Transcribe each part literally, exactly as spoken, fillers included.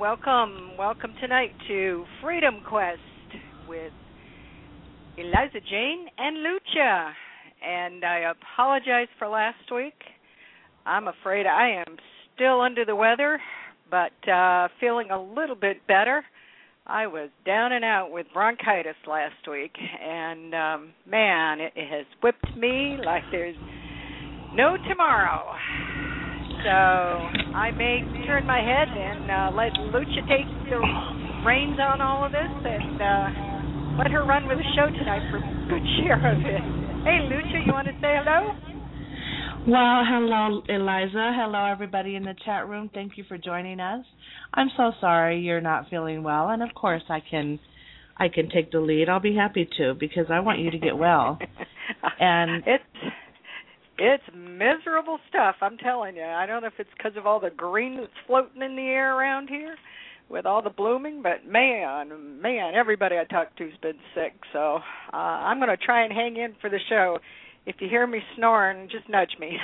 welcome, welcome tonight to Freedom Quest with Eliza Jane and Lucha. And I apologize for last week. I'm afraid I am still under the weather, but uh, feeling a little bit better. I was down and out with bronchitis last week, and um, man, it, it has whipped me like there's no tomorrow. So I may turn my head and uh, let Lucha take the reins on all of this and uh, let her run with the show tonight for a good share of it. Hey, Lucha, you want to say hello? Well, hello, Eliza. Hello, everybody in the chat room. Thank you for joining us. I'm so sorry you're not feeling well, and of course I can I can take the lead. I'll be happy to because I want you to get well. And it's It's miserable stuff, I'm telling you. I don't know if it's because of all the green that's floating in the air around here with all the blooming, but man, man, everybody I talk to's been sick. So uh, I'm going to try and hang in for the show. If you hear me snoring, just nudge me.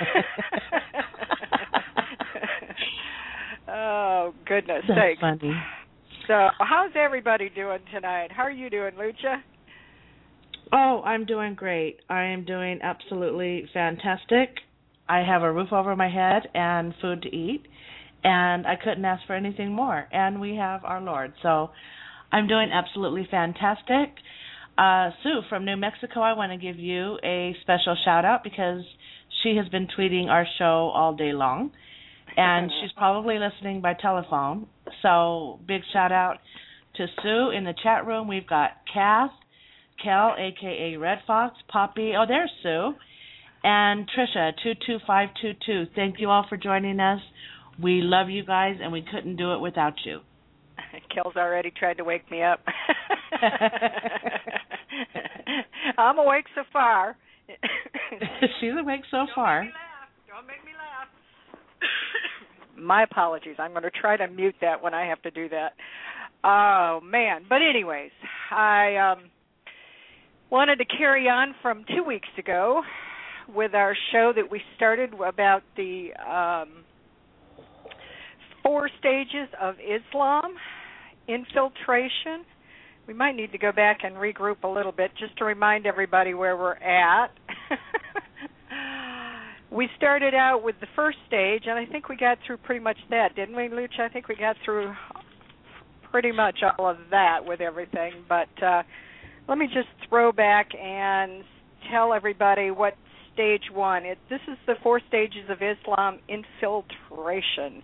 Oh, goodness That's sakes. funny. So how's everybody doing tonight? How are you doing, Lucha? Oh, I'm doing great. I am doing absolutely fantastic. I have a roof over my head and food to eat, and I couldn't ask for anything more. And we have our Lord. So I'm doing absolutely fantastic. Uh, Sue from New Mexico, I want to give you a special shout-out because she has been tweeting our show all day long, and she's probably listening by telephone. So big shout-out to Sue in the chat room. We've got Kath, Kel, a k a. Red Fox, Poppy, oh, there's Sue, and Trisha, two two five two two. Thank you all for joining us. We love you guys, and we couldn't do it without you. Kel's already tried to wake me up. I'm awake so far. She's awake so far. Don't make me laugh. Don't make me laugh. My apologies. I'm going to try to mute that when I have to do that. Oh, man. But anyways, I... um. wanted to carry on from two weeks ago with our show that we started about the um, four stages of Islam infiltration. We might need to go back and regroup a little bit just to remind everybody where we're at. We started out with the first stage, and I think we got through pretty much that, didn't we, Lucha? I think we got through pretty much all of that with everything, but... Uh, Let me just throw back and tell everybody what stage one is. This is the four stages of Islam infiltration.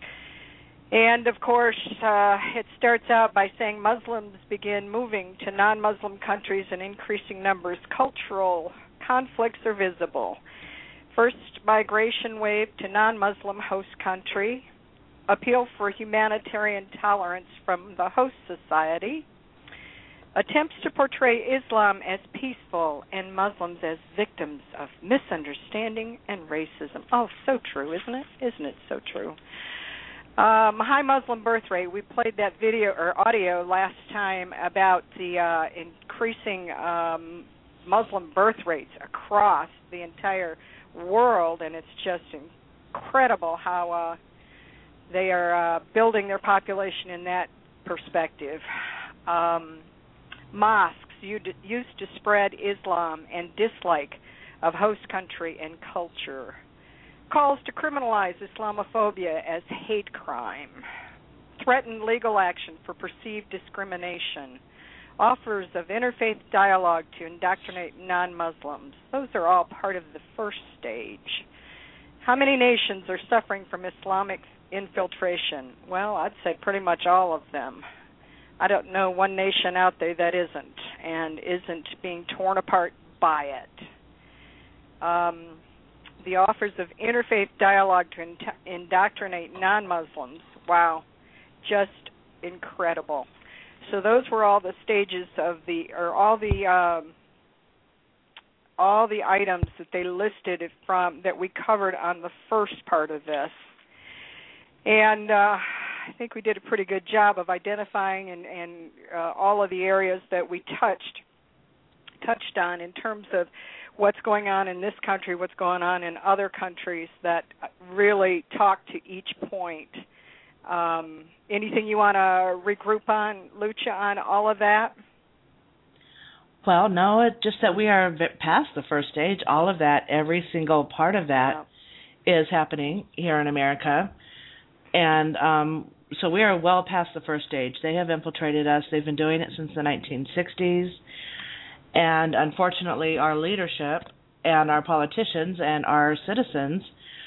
And, of course, uh, it starts out by saying Muslims begin moving to non-Muslim countries in increasing numbers. Cultural conflicts are visible. First migration wave to non-Muslim host country. Appeal for humanitarian tolerance from the host society. Attempts to portray Islam as peaceful and Muslims as victims of misunderstanding and racism. Oh, so true, isn't it? Isn't it so true? Um, high Muslim birth rate. We played that video or audio last time about the uh, increasing um, Muslim birth rates across the entire world, and it's just incredible how uh, they are uh, building their population in that perspective. Um, Mosques used to spread Islam and dislike of host country and culture. Calls to criminalize Islamophobia as hate crime. Threaten legal action for perceived discrimination. Offers of interfaith dialogue to indoctrinate non-Muslims. Those are all part of the first stage. How many nations are suffering from Islamic infiltration? Well, I'd say pretty much all of them. I don't know one nation out there that isn't and isn't being torn apart by it. Um, the offers of interfaith dialogue to in- indoctrinate non-Muslims, wow, just incredible. So those were all the stages of the, or all the, um, all the items that they listed from that we covered on the first part of this, and. Uh, I think we did a pretty good job of identifying and, and uh, all of the areas that we touched touched on in terms of what's going on in this country, what's going on in other countries that really talk to each point Um, anything you want to regroup on, Lucia, on all of that? Well, no, it's just that we are past the first stage. All of that, every single part of that yeah. is happening here in America. And um, so we are well past the first stage. They have infiltrated us. They've been doing it since the nineteen sixties. And unfortunately, our leadership and our politicians and our citizens,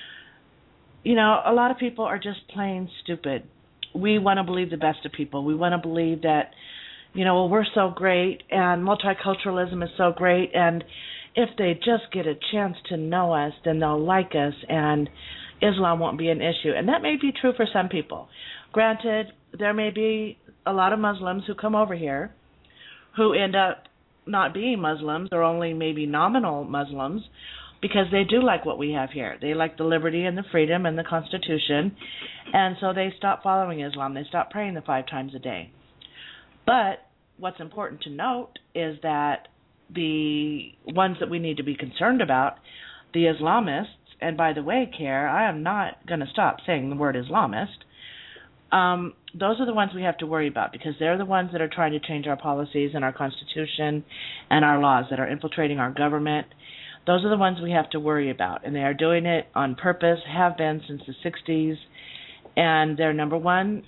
you know, a lot of people are just plain stupid. We want to believe the best of people. We want to believe that, you know, well, we're so great and multiculturalism is so great, and if they just get a chance to know us, then they'll like us and Islam won't be an issue. And that may be true for some people. Granted, there may be a lot of Muslims who come over here who end up not being Muslims or only maybe nominal Muslims because they do like what we have here. They like the liberty and the freedom and the Constitution, and so they stop following Islam. They stop praying the five times a day. But what's important to note is that the ones that we need to be concerned about, the Islamists, and by the way, Care, I am not going to stop saying the word Islamist, um, those are the ones we have to worry about because they're the ones that are trying to change our policies and our Constitution and our laws, that are infiltrating our government. Those are the ones we have to worry about, and they are doing it on purpose, have been since the sixties, and their number one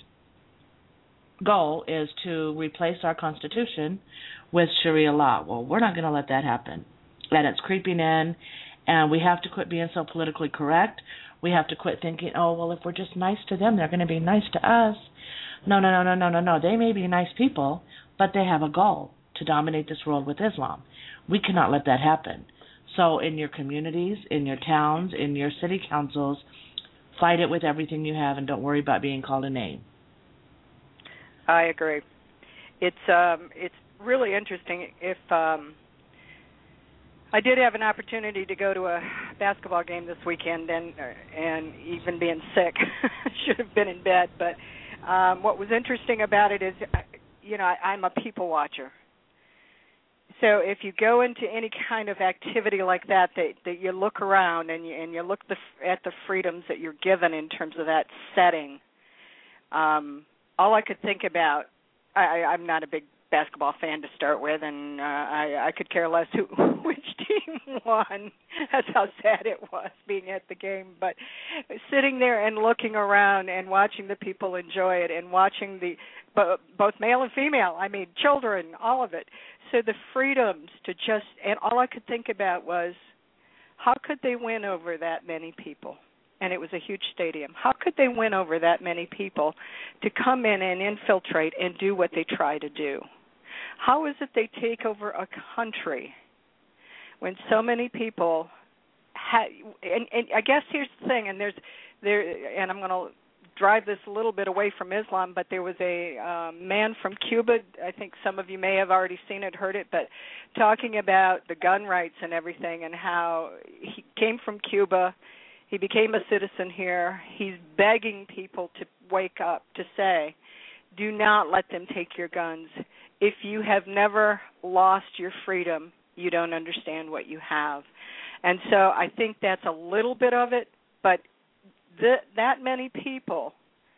goal is to replace our Constitution with Sharia law. Well, we're not going to let that happen. And it's creeping in, and we have to quit being so politically correct. We have to quit thinking, oh, well, if we're just nice to them, they're going to be nice to us. No, no, no, no, no, no, no. They may be nice people, but they have a goal to dominate this world with Islam. We cannot let that happen. So in your communities, in your towns, in your city councils, fight it with everything you have and don't worry about being called a name. I agree. It's um, it's really interesting. If um, I did have an opportunity to go to a basketball game this weekend, and and even being sick, should have been in bed. But um, what was interesting about it is, you know, I, I'm a people watcher. So if you go into any kind of activity like that, that, that you look around and you, and you look the, at the freedoms that you're given in terms of that setting. Um, all I could think about, I, I'm not a big basketball fan to start with, and uh, I, I could care less who, which team won. That's how sad it was being at the game. But sitting there and looking around and watching the people enjoy it and watching the both male and female, I mean, children, all of it. So the freedoms to just, and all I could think about was, how could they win over that many people? And it was a huge stadium. How could they win over that many people to come in and infiltrate and do what they try to do? How is it they take over a country when so many people ha- and, and I guess here's the thing, and there's there, and I'm going to drive this a little bit away from Islam, but there was a um, man from Cuba, I think some of you may have already seen it, heard it, but talking about the gun rights and everything and how he came from Cuba, he became a citizen here, he's begging people to wake up, to say, do not let them take your guns. If you have never lost your freedom, you don't understand what you have. And so I think that's a little bit of it, but The, that many people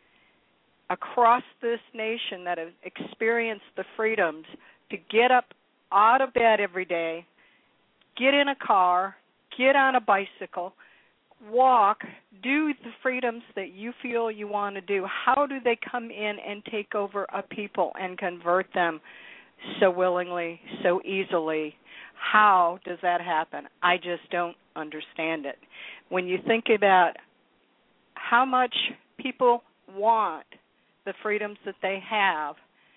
across this nation that have experienced the freedoms to get up out of bed every day, get in a car, get on a bicycle, walk, do the freedoms that you feel you want to do. How do they come in and take over a people and convert them so willingly, so easily? How does that happen? I just don't understand it. When you think about how much people want the freedoms that they have,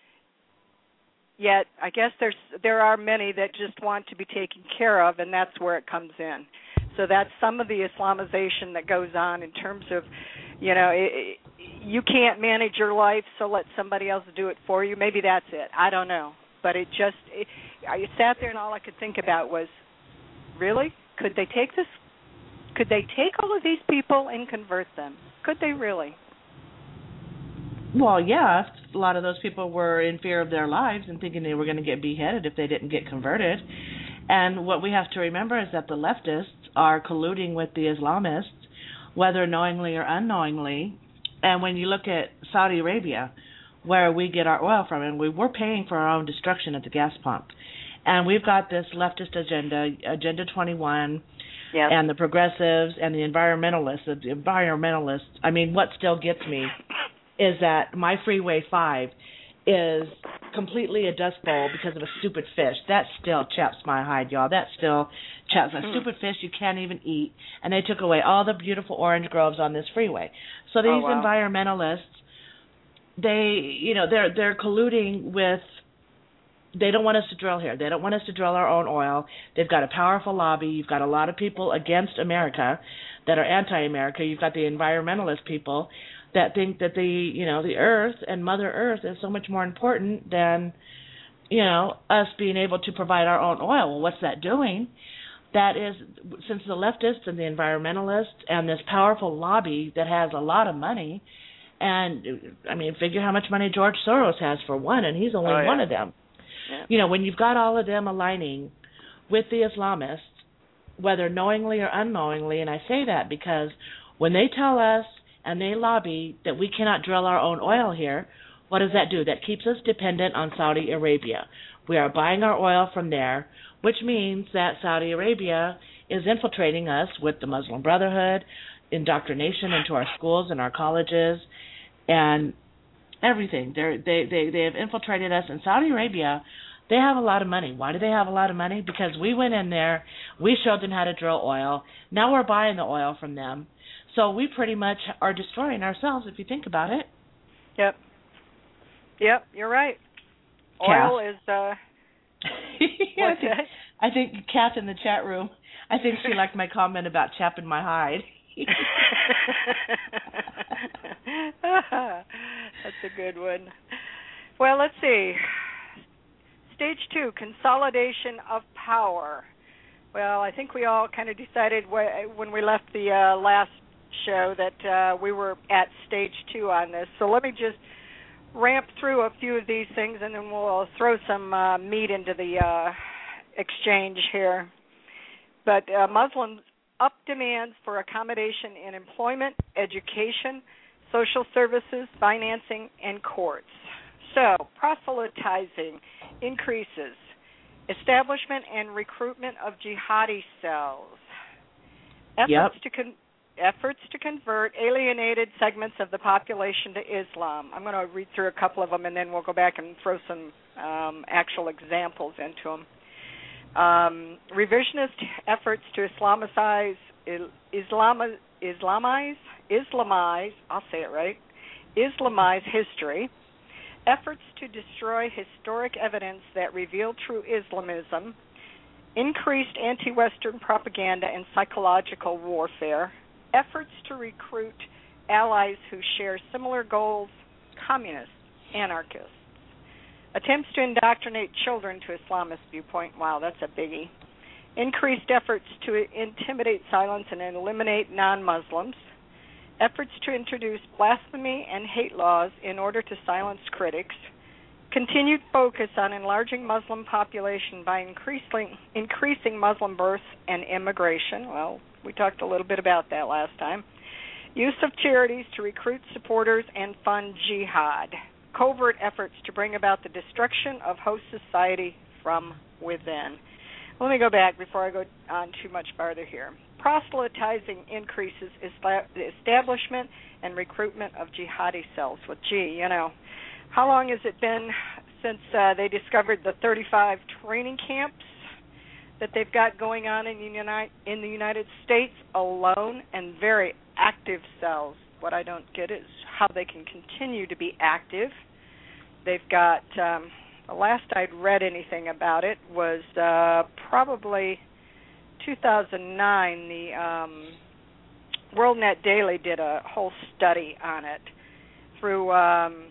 yet I guess there's there are many that just want to be taken care of, and that's where it comes in. So that's some of the Islamization that goes on in terms of, you know, it, it, you can't manage your life, so let somebody else do it for you. Maybe that's it. I don't know. But it just, it, I sat there and all I could think about was, really? Could they take this? Could they take all of these people and convert them? Could they really? Well, yeah. A lot of those people were in fear of their lives and thinking they were going to get beheaded if they didn't get converted. And what we have to remember is that the leftists are colluding with the Islamists, whether knowingly or unknowingly, And when you look at Saudi Arabia, where we get our oil from, and we, we're paying for our own destruction at the gas pump. And we've got this leftist agenda, Agenda twenty-one, yep. and the progressives and the environmentalists. The environmentalists, I mean, what still gets me is that my Freeway five is completely a dust bowl because of a stupid fish. That still chaps my hide, y'all. That still chaps a stupid fish you can't even eat. And they took away all the beautiful orange groves on this freeway. So these oh, wow. environmentalists, they, you know, they're they're colluding with. They don't want us to drill here. They don't want us to drill our own oil. They've got a powerful lobby. You've got a lot of people against America that are anti-America. You've got the environmentalist people that think that the, you know, the earth and Mother Earth is so much more important than, you know, us being able to provide our own oil. Well, what's that doing? That is, since the leftists and the environmentalists and this powerful lobby that has a lot of money, and, I mean, figure how much money George Soros has for one, and he's only oh, yeah. one of them. Yeah. You know, when you've got all of them aligning with the Islamists, whether knowingly or unknowingly, and I say that because when they tell us and they lobby that we cannot drill our own oil here, what does that do? That keeps us dependent on Saudi Arabia. We are buying our oil from there, which means that Saudi Arabia is infiltrating us with the Muslim Brotherhood, indoctrination into our schools and our colleges, and everything. They're, they they they have infiltrated us. In Saudi Arabia, they have a lot of money. Why do they have a lot of money? Because we went in there, we showed them how to drill oil. Now we're buying the oil from them. So we pretty much are destroying ourselves if you think about it. Yep. Yep, you're right. Kath. Oil is, uh... yeah, I, think, I think Kath in the chat room, I think she liked my comment about chapping my hide. That's a good one. Well, let's see. Stage two, consolidation of power. Well, I think we all kind of decided when we left the uh, last show that uh, we were at stage two on this. So let me just ramp through a few of these things, and then we'll throw some uh, meat into the uh, exchange here. But uh, Muslims up demands for accommodation in employment, education, social services, financing, and courts. So, proselytizing increases. Establishment and recruitment of jihadi cells. Efforts yep. to con- efforts to convert alienated segments of the population to Islam. I'm going to read through a couple of them, and then we'll go back and throw some um, actual examples into them. Um, revisionist efforts to Islamicize, Islam, Islamize, Islamize, I'll say it right, Islamize history. Efforts to destroy historic evidence that reveal true Islamism. Increased anti-Western propaganda and psychological warfare. Efforts to recruit allies who share similar goals, communists, anarchists. Attempts to indoctrinate children to Islamist viewpoint. Wow, that's a biggie. Increased efforts to intimidate, silence, and eliminate non-Muslims. Efforts to introduce blasphemy and hate laws in order to silence critics. Continued focus on enlarging Muslim population by increasing, increasing Muslim births and immigration. Well, we talked a little bit about that last time. Use of charities to recruit supporters and fund jihad. Covert efforts to bring about the destruction of host society from within. Let me go back before I go on too much farther here. Proselytizing increases the establishment and recruitment of jihadi cells. Well, gee, you know, how long has it been since uh, they discovered the thirty-five training camps that they've got going on in the, United, in the United States alone, and very active cells? What I don't get is how they can continue to be active. They've got, um, the last I'd read anything about it was uh, probably two thousand nine. The um, WorldNet Daily did a whole study on it through, um,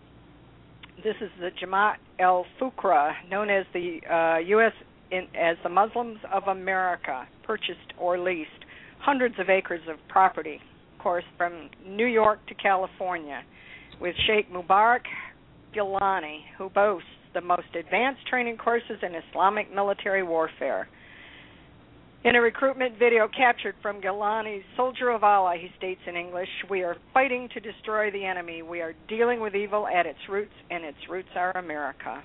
this is the Jamaat al-Fuqra, known as the uh, U S in, as the Muslims of America, purchased or leased hundreds of acres of property, of course, from New York to California, with Sheikh Mubarak Gilani, who boasts the most advanced training courses in Islamic military warfare. In a recruitment video captured from Gilani's Soldier of Allah, he states in English, "We are fighting to destroy the enemy. We are dealing with evil at its roots, and its roots are America."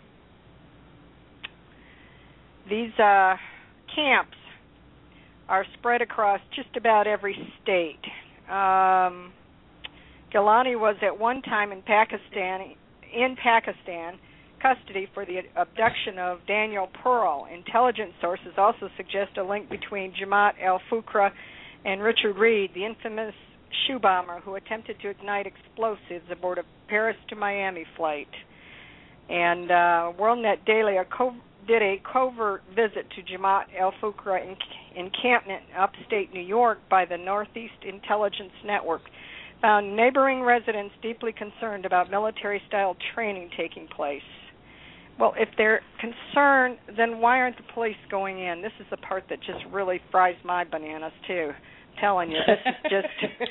These uh, camps are spread across just about every state. Um, Gilani was at one time in Pakistan, in Pakistan, custody for the abduction of Daniel Pearl. Intelligence sources also suggest a link between Jamaat al-Fuqra and Richard Reed, the infamous shoe bomber who attempted to ignite explosives aboard a Paris to Miami flight. And uh, WorldNet Daily a co- did a covert visit to Jamaat al-Fuqra enc- encampment in upstate New York by the Northeast Intelligence Network, found neighboring residents deeply concerned about military-style training taking place. Well, if they're concerned, then why aren't the police going in? This is the part that just really fries my bananas, too. I'm telling you, this is just...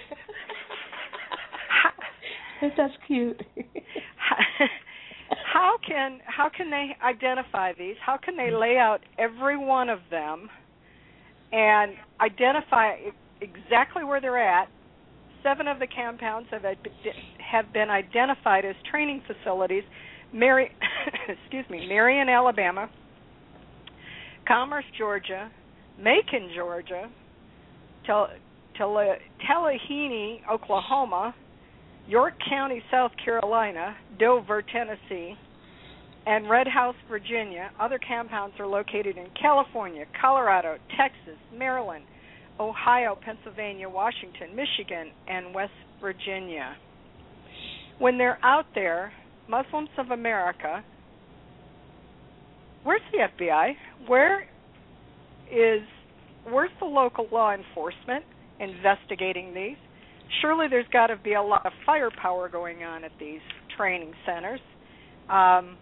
That's cute. how can how can they identify these? How can they lay out every one of them and identify exactly where they're at? Seven of the compounds have have been identified as training facilities. Mary, excuse me, Marion, Alabama, Commerce, Georgia, Macon, Georgia, Tel- Tel- Tallahassee, Oklahoma, York County, South Carolina, Dover, Tennessee, and Red House, Virginia. Other compounds are located in California, Colorado, Texas, Maryland, Ohio, Pennsylvania, Washington, Michigan, and West Virginia. When they're out there, Muslims of America, where's the F B I? Where is, where's the local law enforcement investigating these? Surely there's got to be a lot of firepower going on at these training centers. Um,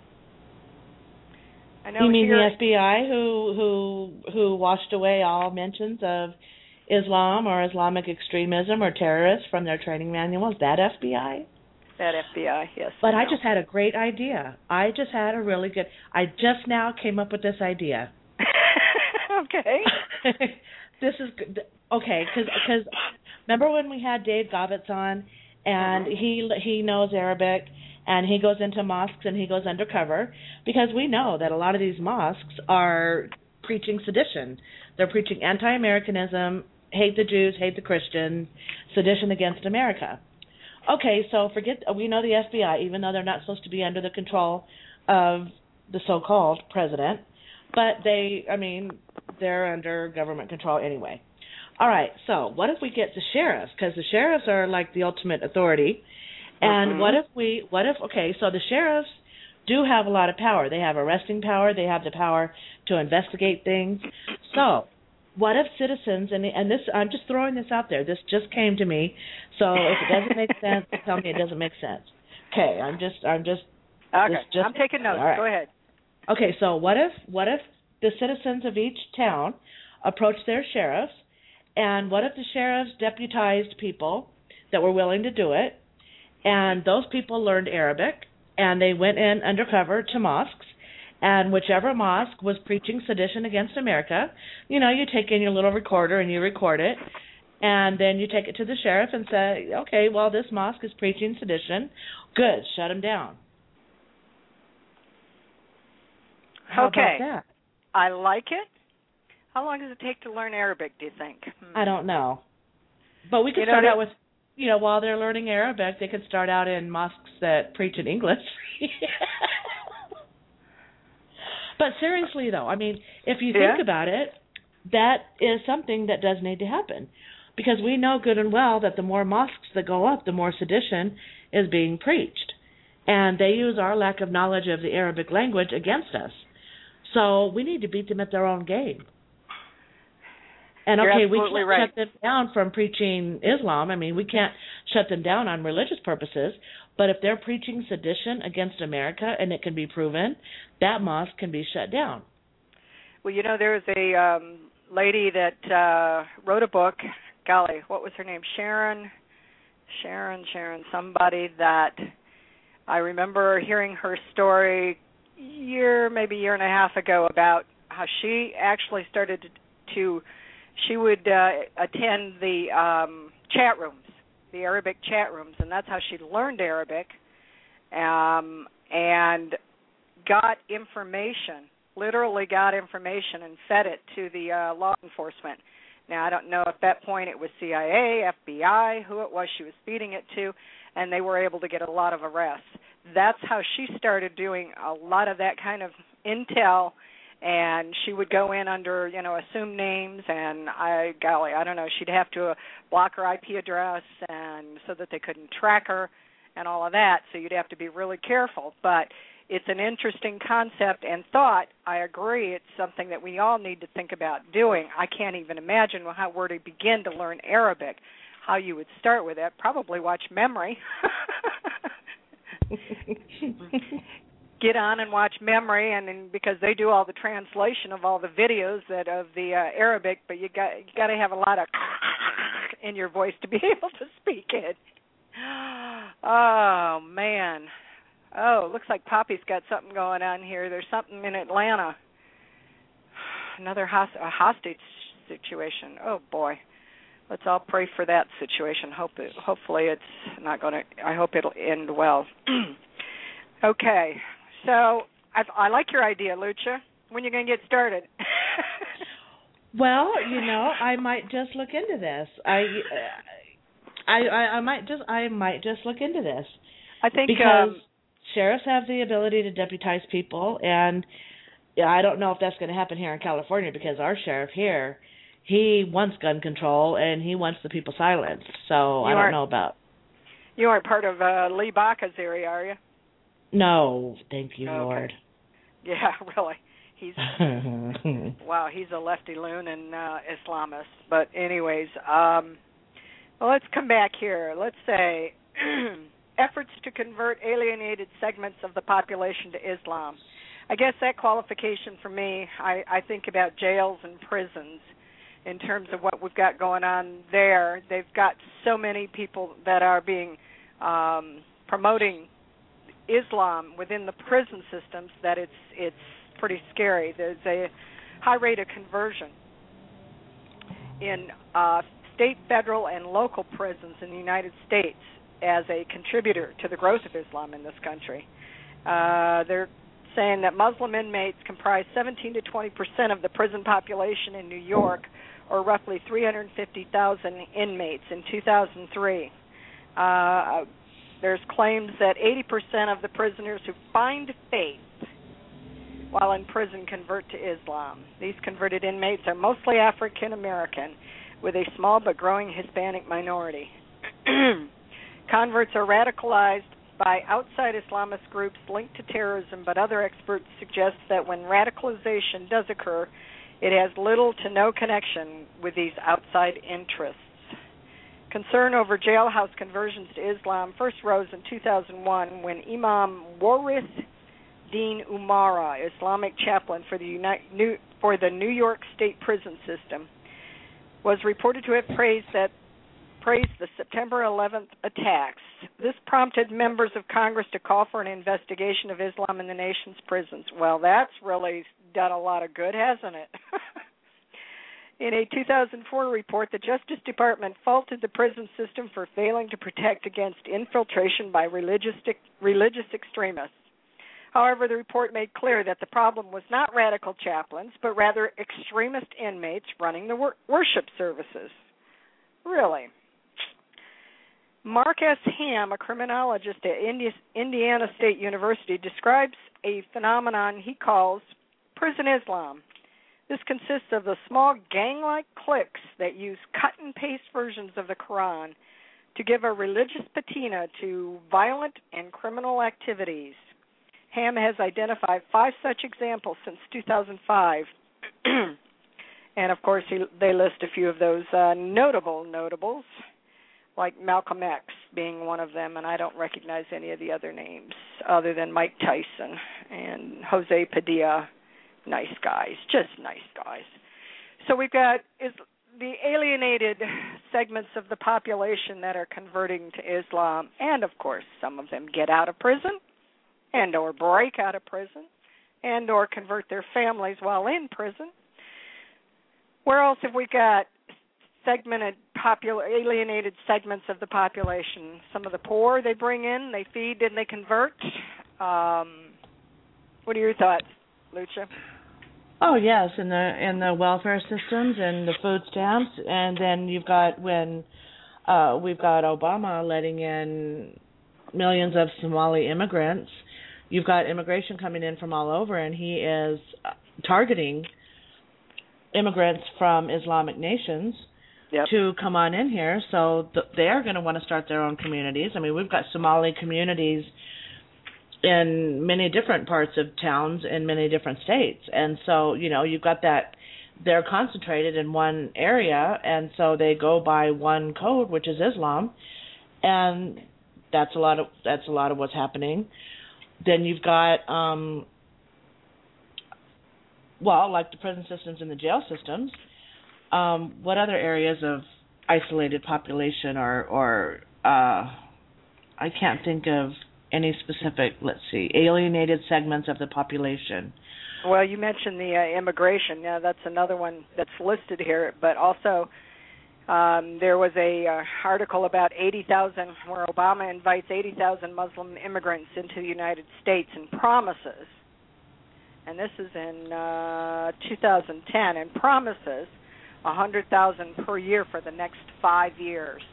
I know you mean here, the F B I who who who washed away all mentions of Islam or Islamic extremism or terrorists from their training manuals? That F B I? That F B I, yes. But I just had a great idea. I just had a really good, I just now came up with this idea. Okay. This is, good. Okay, because remember when we had Dave Gobbets on, and mm-hmm. he he knows Arabic, and he goes into mosques and he goes undercover, because we know that a lot of these mosques are preaching sedition. They're preaching anti-Americanism, hate the Jews, hate the Christians, sedition against America. Okay, so forget, we know the F B I, even though they're not supposed to be under the control of the so-called president, but they, I mean, they're under government control anyway. All right, so what if we get the sheriffs, because the sheriffs are like the ultimate authority, and mm-hmm. what if we, what if, okay, so the sheriffs do have a lot of power. They have arresting power, they have the power to investigate things. So what if citizens, and and this, I'm just throwing this out there, this just came to me, so if it doesn't make sense, tell me it doesn't make sense. Okay, I'm just, I'm just, okay, just, I'm taking notes, right. Go ahead. Okay, so what if, what if the citizens of each town approach their sheriffs, and what if the sheriffs deputized people that were willing to do it, and those people learned Arabic, and they went in undercover to mosques, and whichever mosque was preaching sedition against America, you know, you take in your little recorder and you record it, and then you take it to the sheriff and say, okay, well, this mosque is preaching sedition. Good, shut them down. How okay. about that? I like it. How long does it take to learn Arabic, do you think? Hmm. I don't know. But we could you know, start out with, you know, while they're learning Arabic, they could start out in mosques that preach in English. But seriously, though, I mean, if you yeah. think about it, that is something that does need to happen. Because we know good and well that the more mosques that go up, the more sedition is being preached. And they use our lack of knowledge of the Arabic language against us. So we need to beat them at their own game. And You're okay, we absolutely can't right. shut them down from preaching Islam. I mean, we can't shut them down on religious purposes. But if they're preaching sedition against America and it can be proven, that mosque can be shut down. Well, you know, there was a um, lady that uh, wrote a book. Golly, what was her name? Sharon, Sharon, Sharon, somebody that I remember hearing her story year, maybe a year and a half ago about how she actually started to she would uh, attend the um, chat rooms, the Arabic chat rooms, and that's how she learned Arabic um, and got information, literally got information and fed it to the uh, law enforcement. Now, I don't know at that point it was C I A, F B I, who it was she was feeding it to, and they were able to get a lot of arrests. That's how she started doing a lot of that kind of intel, and she would go in under, you know, assumed names, and I, golly, I don't know, she'd have to uh, block her I P address and so that they couldn't track her and all of that, so you'd have to be really careful. But it's an interesting concept and thought. I agree, it's something that we all need to think about doing. I can't even imagine how where to begin to learn Arabic, how you would start with it. Probably watch Memory. Get on and watch Memory, and, and because they do all the translation of all the videos that of the uh, Arabic, but you got you got to have a lot of in your voice to be able to speak it. Oh man. Oh, looks like Poppy's got something going on here. There's something in Atlanta. Another host- a hostage situation. Oh boy. Let's all pray for that situation. Hope it, hopefully it's not going to. I hope it'll end well. Okay. So I, I like your idea, Lucia. When are you going to get started? Well, you know, I might just look into this. I, I, I, I might just, I might just look into this. I think because um, sheriffs have the ability to deputize people, and yeah, I don't know if that's going to happen here in California because our sheriff here, he wants gun control and he wants the people silenced. So I don't know about. You aren't part of uh, Lee Baca's area, are you? No, thank you, okay. Lord. Yeah, really. He's wow, he's a lefty loon and uh, Islamist. But anyways, um, well, let's come back here. Let's say efforts to convert alienated segments of the population to Islam. I guess that qualification for me, I, I think about jails and prisons in terms of what we've got going on there. They've got so many people that are being um, promoting Islam within the prison systems that it's it's pretty scary. There's a high rate of conversion in uh, state, federal, and local prisons in the United States as a contributor to the growth of Islam in this country. Uh, they're saying that Muslim inmates comprise seventeen to twenty percent of the prison population in New York, or roughly three hundred fifty thousand inmates in two thousand three. Uh, there's claims that eighty percent of the prisoners who find faith while in prison convert to Islam. These converted inmates are mostly African American, with a small but growing Hispanic minority. Converts are radicalized by outside Islamist groups linked to terrorism, but other experts suggest that when radicalization does occur, it has little to no connection with these outside interests. Concern over jailhouse conversions to Islam first rose in two thousand one when Imam Warith Dean Umara, Islamic chaplain for the, United, New, for the New York State prison system, was reported to have praised that praised the September eleventh attacks. This prompted members of Congress to call for an investigation of Islam in the nation's prisons. Well, that's really done a lot of good, hasn't it? In a two thousand four report, the Justice Department faulted the prison system for failing to protect against infiltration by religious, religious extremists. However, the report made clear that the problem was not radical chaplains, but rather extremist inmates running the wor- worship services. Really? Mark S. Ham, a criminologist at Indiana State University, describes a phenomenon he calls prison Islam. This consists of the small gang-like cliques that use cut-and-paste versions of the Quran to give a religious patina to violent and criminal activities. Ham has identified five such examples since two thousand five. And, of course, he, they list a few of those uh, notable notables, like Malcolm X being one of them, and I don't recognize any of the other names other than Mike Tyson and Jose Padilla. Nice guys, just nice guys. So we've got is the alienated segments of the population that are converting to Islam, and, of course, some of them get out of prison and or break out of prison and or convert their families while in prison. Where else have we got segmented, popul- alienated segments of the population? Some of the poor they bring in, they feed and they convert. Um, what are your thoughts, Lucia? Oh yes, in the in the welfare systems and the food stamps, and then you've got when uh, we've got Obama letting in millions of Somali immigrants. You've got immigration coming in from all over, and he is targeting immigrants from Islamic nations yep. to come on in here. So th- they're going to want to start their own communities. I mean, we've got Somali communities in many different parts of towns in many different states. And so, you know, you've got that, they're concentrated in one area, and so they go by one code, which is Islam, and that's a lot of that's a lot of what's happening. Then you've got um well, like the prison systems and the jail systems. Um, what other areas of isolated population or or uh I can't think of any specific, let's see, alienated segments of the population. Well, you mentioned the uh, immigration. Yeah, that's another one that's listed here. But also, um, there was a uh, article about eighty thousand, where Obama invites eighty thousand Muslim immigrants into the United States and promises, and this is in uh, two thousand ten, and promises one hundred thousand per year for the next five years.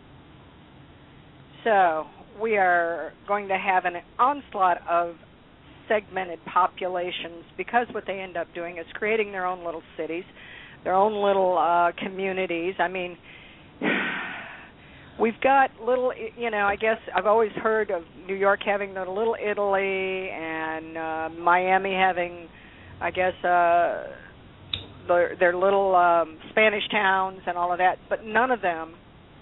So we are going to have an onslaught of segmented populations, because what they end up doing is creating their own little cities, their own little uh, communities. I mean, we've got little, you know, I guess I've always heard of New York having the Little Italy and uh, Miami having, I guess, uh, their, their little um, Spanish towns and all of that, but none of them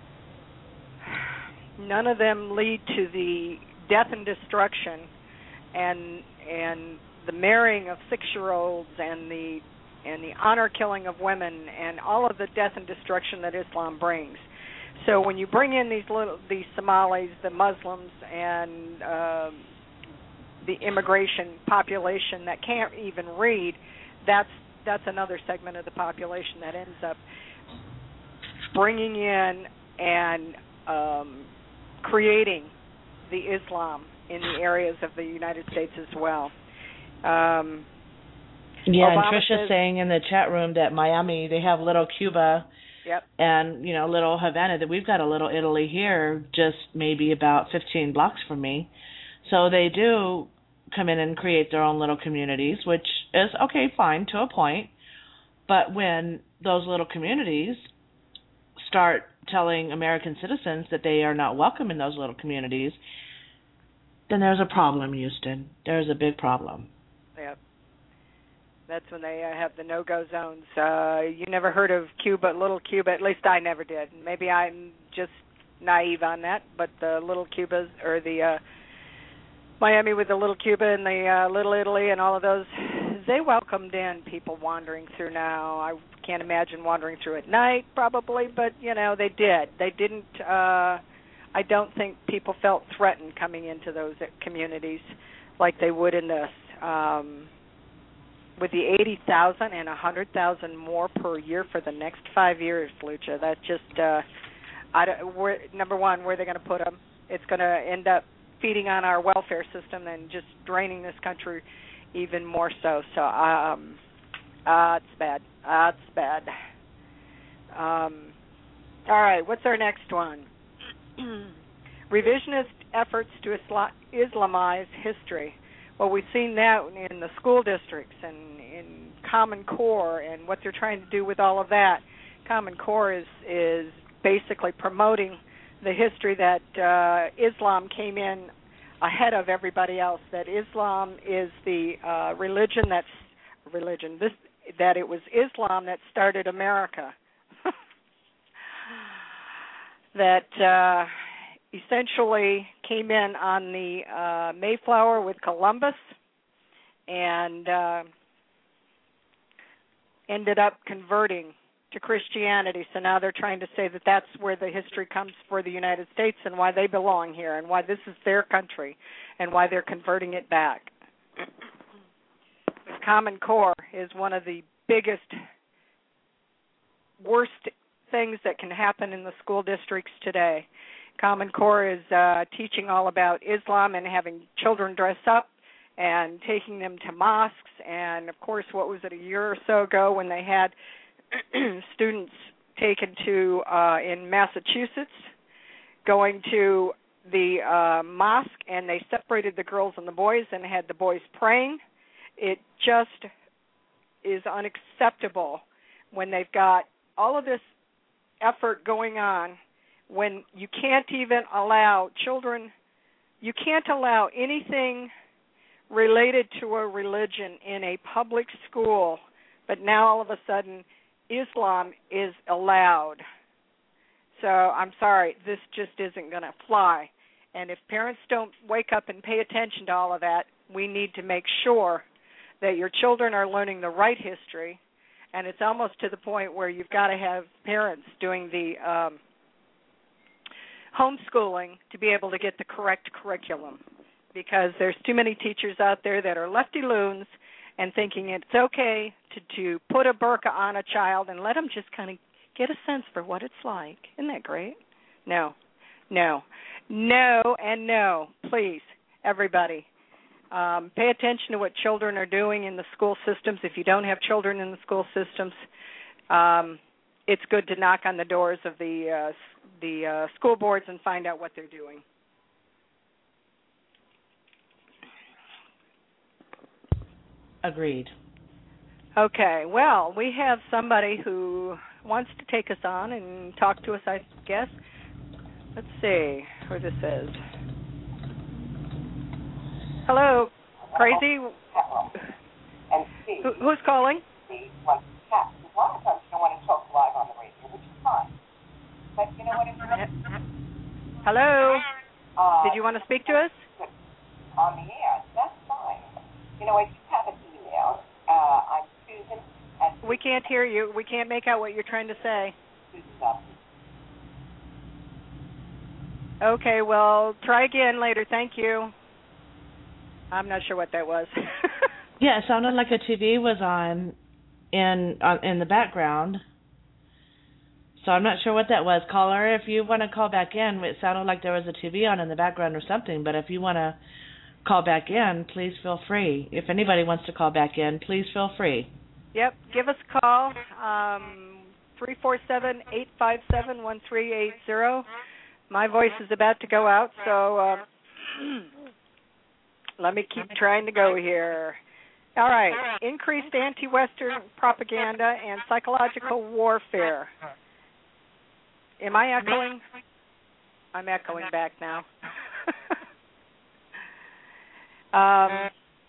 None of them lead to the death and destruction and and the marrying of six-year-olds and the and the honor killing of women and all of the death and destruction that Islam brings. So when you bring in these little these Somalis, the Muslims, and uh, the immigration population that can't even read, that's that's another segment of the population that ends up bringing in and um, creating the Islam in the areas of the United States as well. Um, yeah, Obama and Trisha's says, saying in the chat room that Miami, they have little Cuba yep. and, you know, little Havana, that we've got a little Italy here just maybe about fifteen blocks from me. So they do come in and create their own little communities, which is, okay, fine, to a point. But when those little communities start telling American citizens that they are not welcome in those little communities, then there's a problem, Houston. There's a big problem. Yep. That's when they uh, have the no-go zones. Uh, you never heard of Cuba, Little Cuba? At least I never did. Maybe I'm just naive on that, but the Little Cubas, or the uh, Miami with the Little Cuba and the uh, Little Italy and all of those, they welcomed in people wandering through now. I can't imagine wandering through at night, probably, but, you know, they did. They didn't, uh, I don't think people felt threatened coming into those communities like they would in this. Um, with the eighty thousand and one hundred thousand more per year for the next five years, Lucia, that just, uh, I don't, where, number one, where are they going to put them? It's going to end up feeding on our welfare system and just draining this country even more so. So, um, uh, it's bad. Uh, it's bad. Um, all right, what's our next one? Revisionist efforts to Isla- Islamize history. Well, we've seen that in the school districts and in Common Core and what they're trying to do with all of that. Common Core is, is basically promoting the history that uh, Islam came in ahead of everybody else, that Islam is the uh, religion that's religion this that it was Islam that started America. That uh, essentially came in on the uh, Mayflower with Columbus and uh, ended up converting to Christianity. So now they're trying to say that that's where the history comes for the United States and why they belong here and why this is their country and why they're converting it back. Common Core is one of the biggest worst things that can happen in the school districts today. Common Core is uh, teaching all about Islam and having children dress up and taking them to mosques. And, of course, what was it, a year or so ago when they had students taken to, uh, in Massachusetts, going to the uh, mosque, and they separated the girls and the boys and had the boys praying. It just is unacceptable when they've got all of this effort going on, when you can't even allow children, you can't allow anything related to a religion in a public school, but now all of a sudden Islam is allowed. So I'm sorry, this just isn't going to fly. And if parents don't wake up and pay attention to all of that, we need to make sure that your children are learning the right history. And it's almost to the point where you've got to have parents doing the um, homeschooling to be able to get the correct curriculum, because there's too many teachers out there that are lefty loons and thinking it's okay to, to put a burqa on a child and let them just kind of get a sense for what it's like. Isn't that great? No, no, no, and no. Please, everybody. Um, pay attention to what children are doing in the school systems. If you don't have children in the school systems, um, it's good to knock on the doors of the uh, the uh, school boards and find out what they're doing. Agreed. Okay, well, we have somebody who wants to take us on and talk to us, I guess. Let's see who this is. Hello, Crazy. Who, who's calling? A lot of times you don't want to talk live on the radio, which is fine. But you know what? It's Hello. uh, Did you want to speak to us? On the air, that's fine. You know, I do have an email. Uh, I'm Susan. At We can't hear you. We can't make out what you're trying to say. Susan Duffy. Okay, well, try again later. Thank you. I'm not sure what that was. Yeah, it sounded like a T V was on in on, in the background. So I'm not sure what that was. Caller, if you want to call back in, it sounded like there was a T V on in the background or something, but if you want to call back in, please feel free. If anybody wants to call back in, please feel free. Yep, give us a call, um, three four seven, eight five seven, one three eight zero. My voice is about to go out, so uh, let me keep trying to go here. All right, increased anti-Western propaganda and psychological warfare. Am I echoing? I'm echoing back now. um,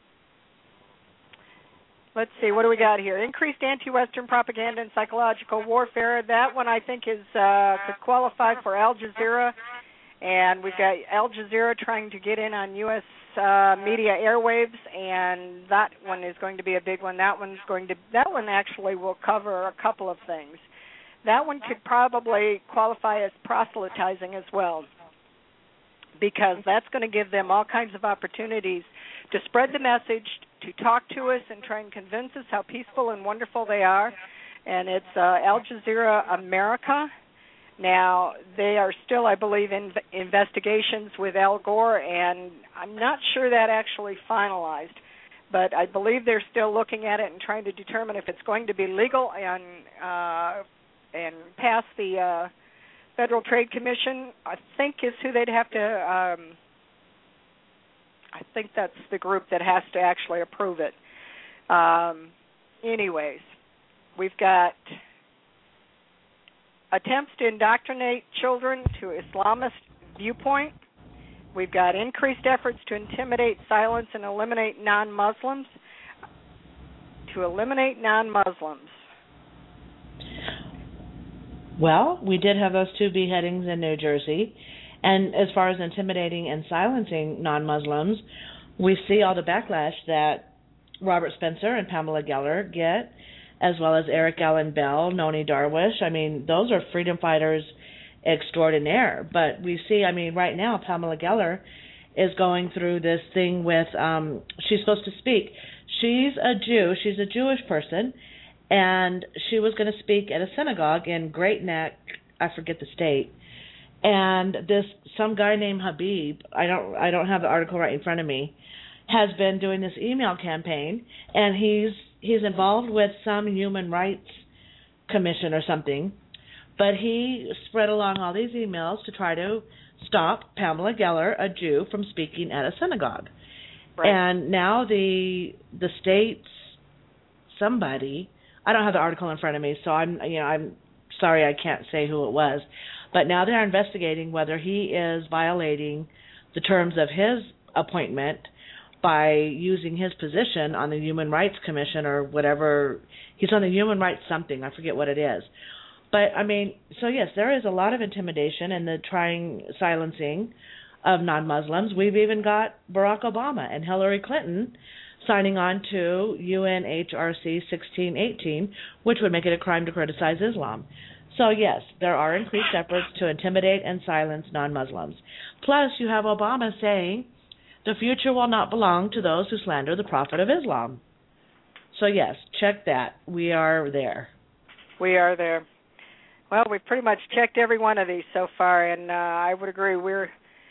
let's see, what do we got here? Increased anti-Western propaganda and psychological warfare. That one I think is uh, could qualify for Al Jazeera, and we've got Al Jazeera trying to get in on U S uh, media airwaves, and that one is going to be a big one. That one's going to that one actually will cover a couple of things. That one could probably qualify as proselytizing as well, because that's going to give them all kinds of opportunities to spread the message, to talk to us and try and convince us how peaceful and wonderful they are. And it's uh, Al Jazeera America. Now, they are still, I believe, in investigations with Al Gore, and I'm not sure that actually finalized. But I believe they're still looking at it and trying to determine if it's going to be legal and uh, and pass the uh, Federal Trade Commission, I think is who they'd have to, um, I think that's the group that has to actually approve it. Um, anyways, we've got attempts to indoctrinate children to Islamist viewpoint. We've got increased efforts to intimidate, silence, and eliminate non-Muslims. To eliminate non-Muslims. Well, we did have those two beheadings in New Jersey. And as far as intimidating and silencing non-Muslims, we see all the backlash that Robert Spencer and Pamela Geller get, as well as Eric Allen Bell, Noni Darwish. I mean, those are freedom fighters extraordinaire. But we see, I mean, right now, Pamela Geller is going through this thing with, um, she's supposed to speak. She's a Jew. She's a Jewish person. and she was going to speak at a synagogue in Great Neck, I forget the state, and this some guy named Habib, I don't I don't have the article right in front of me, has been doing this email campaign, and he's he's involved with some human rights commission or something, but he spread along all these emails to try to stop Pamela Geller, a Jew, from speaking at a synagogue. Right. And now the the state's somebody, I don't have the article in front of me, so I'm you know I'm sorry I can't say who it was, but now they're investigating whether he is violating the terms of his appointment by using his position on the Human Rights Commission or whatever. He's on the Human Rights something, I forget what it is. But, I mean, so yes, there is a lot of intimidation and the trying silencing of non-Muslims. We've even got Barack Obama and Hillary Clinton signing on to U N H R C sixteen eighteen, which would make it a crime to criticize Islam. So, yes, there are increased efforts to intimidate and silence non-Muslims. Plus, you have Obama saying, the future will not belong to those who slander the Prophet of Islam. So, yes, check that. We are there. We are there. Well, we've pretty much checked every one of these so far, and uh, I would agree. We're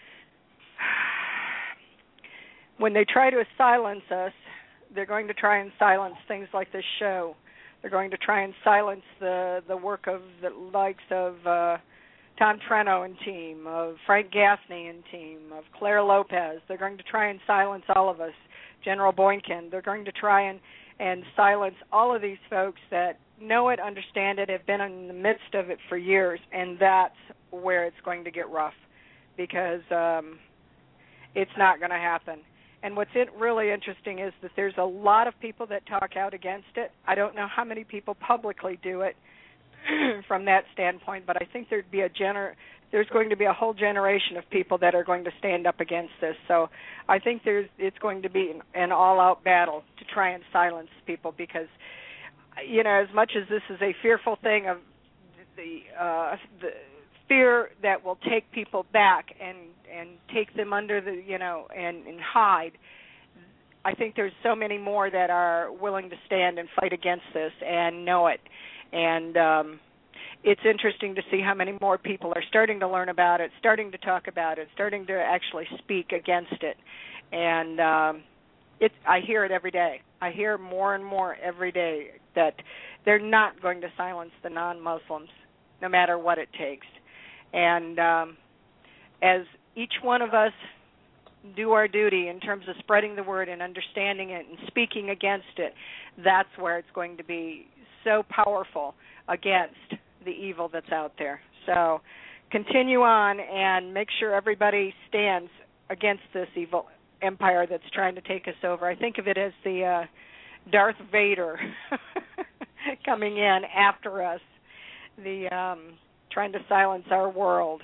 when they try to silence us, they're going to try and silence things like this show. They're going to try and silence the, the work of the likes of uh, Tom Treno and team, of Frank Gaffney and team, of Claire Lopez. They're going to try and silence all of us, General Boykin. They're going to try and, and silence all of these folks that know it, understand it, have been in the midst of it for years, and that's where it's going to get rough because um, it's not going to happen. And what's it really interesting is that there's a lot of people that talk out against it. I don't know how many people publicly do it from that standpoint, but I think there'd be a gener- there's going to be a whole generation of people that are going to stand up against this. So I think there's it's going to be an, an all-out battle to try and silence people because, you know, as much as this is a fearful thing of the uh, the fear that will take people back and, and take them under the, you know, and, and hide, I think there's so many more that are willing to stand and fight against this and know it. And um, it's interesting to see how many more people are starting to learn about it, starting to talk about it, starting to actually speak against it. And um, it, I hear it every day. I hear more and more every day that they're not going to silence the non-Muslims, no matter what it takes. And um, as each one of us do our duty in terms of spreading the word and understanding it and speaking against it, that's where it's going to be so powerful against the evil that's out there. So continue on and make sure everybody stands against this evil empire that's trying to take us over. I think of it as the uh, Darth Vader coming in after us, the um, trying to silence our world.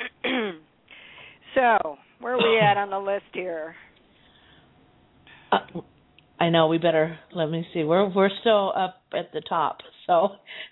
So, where are we at on the list here? Uh, I know we better. Let me see. We're we're still up at the top. So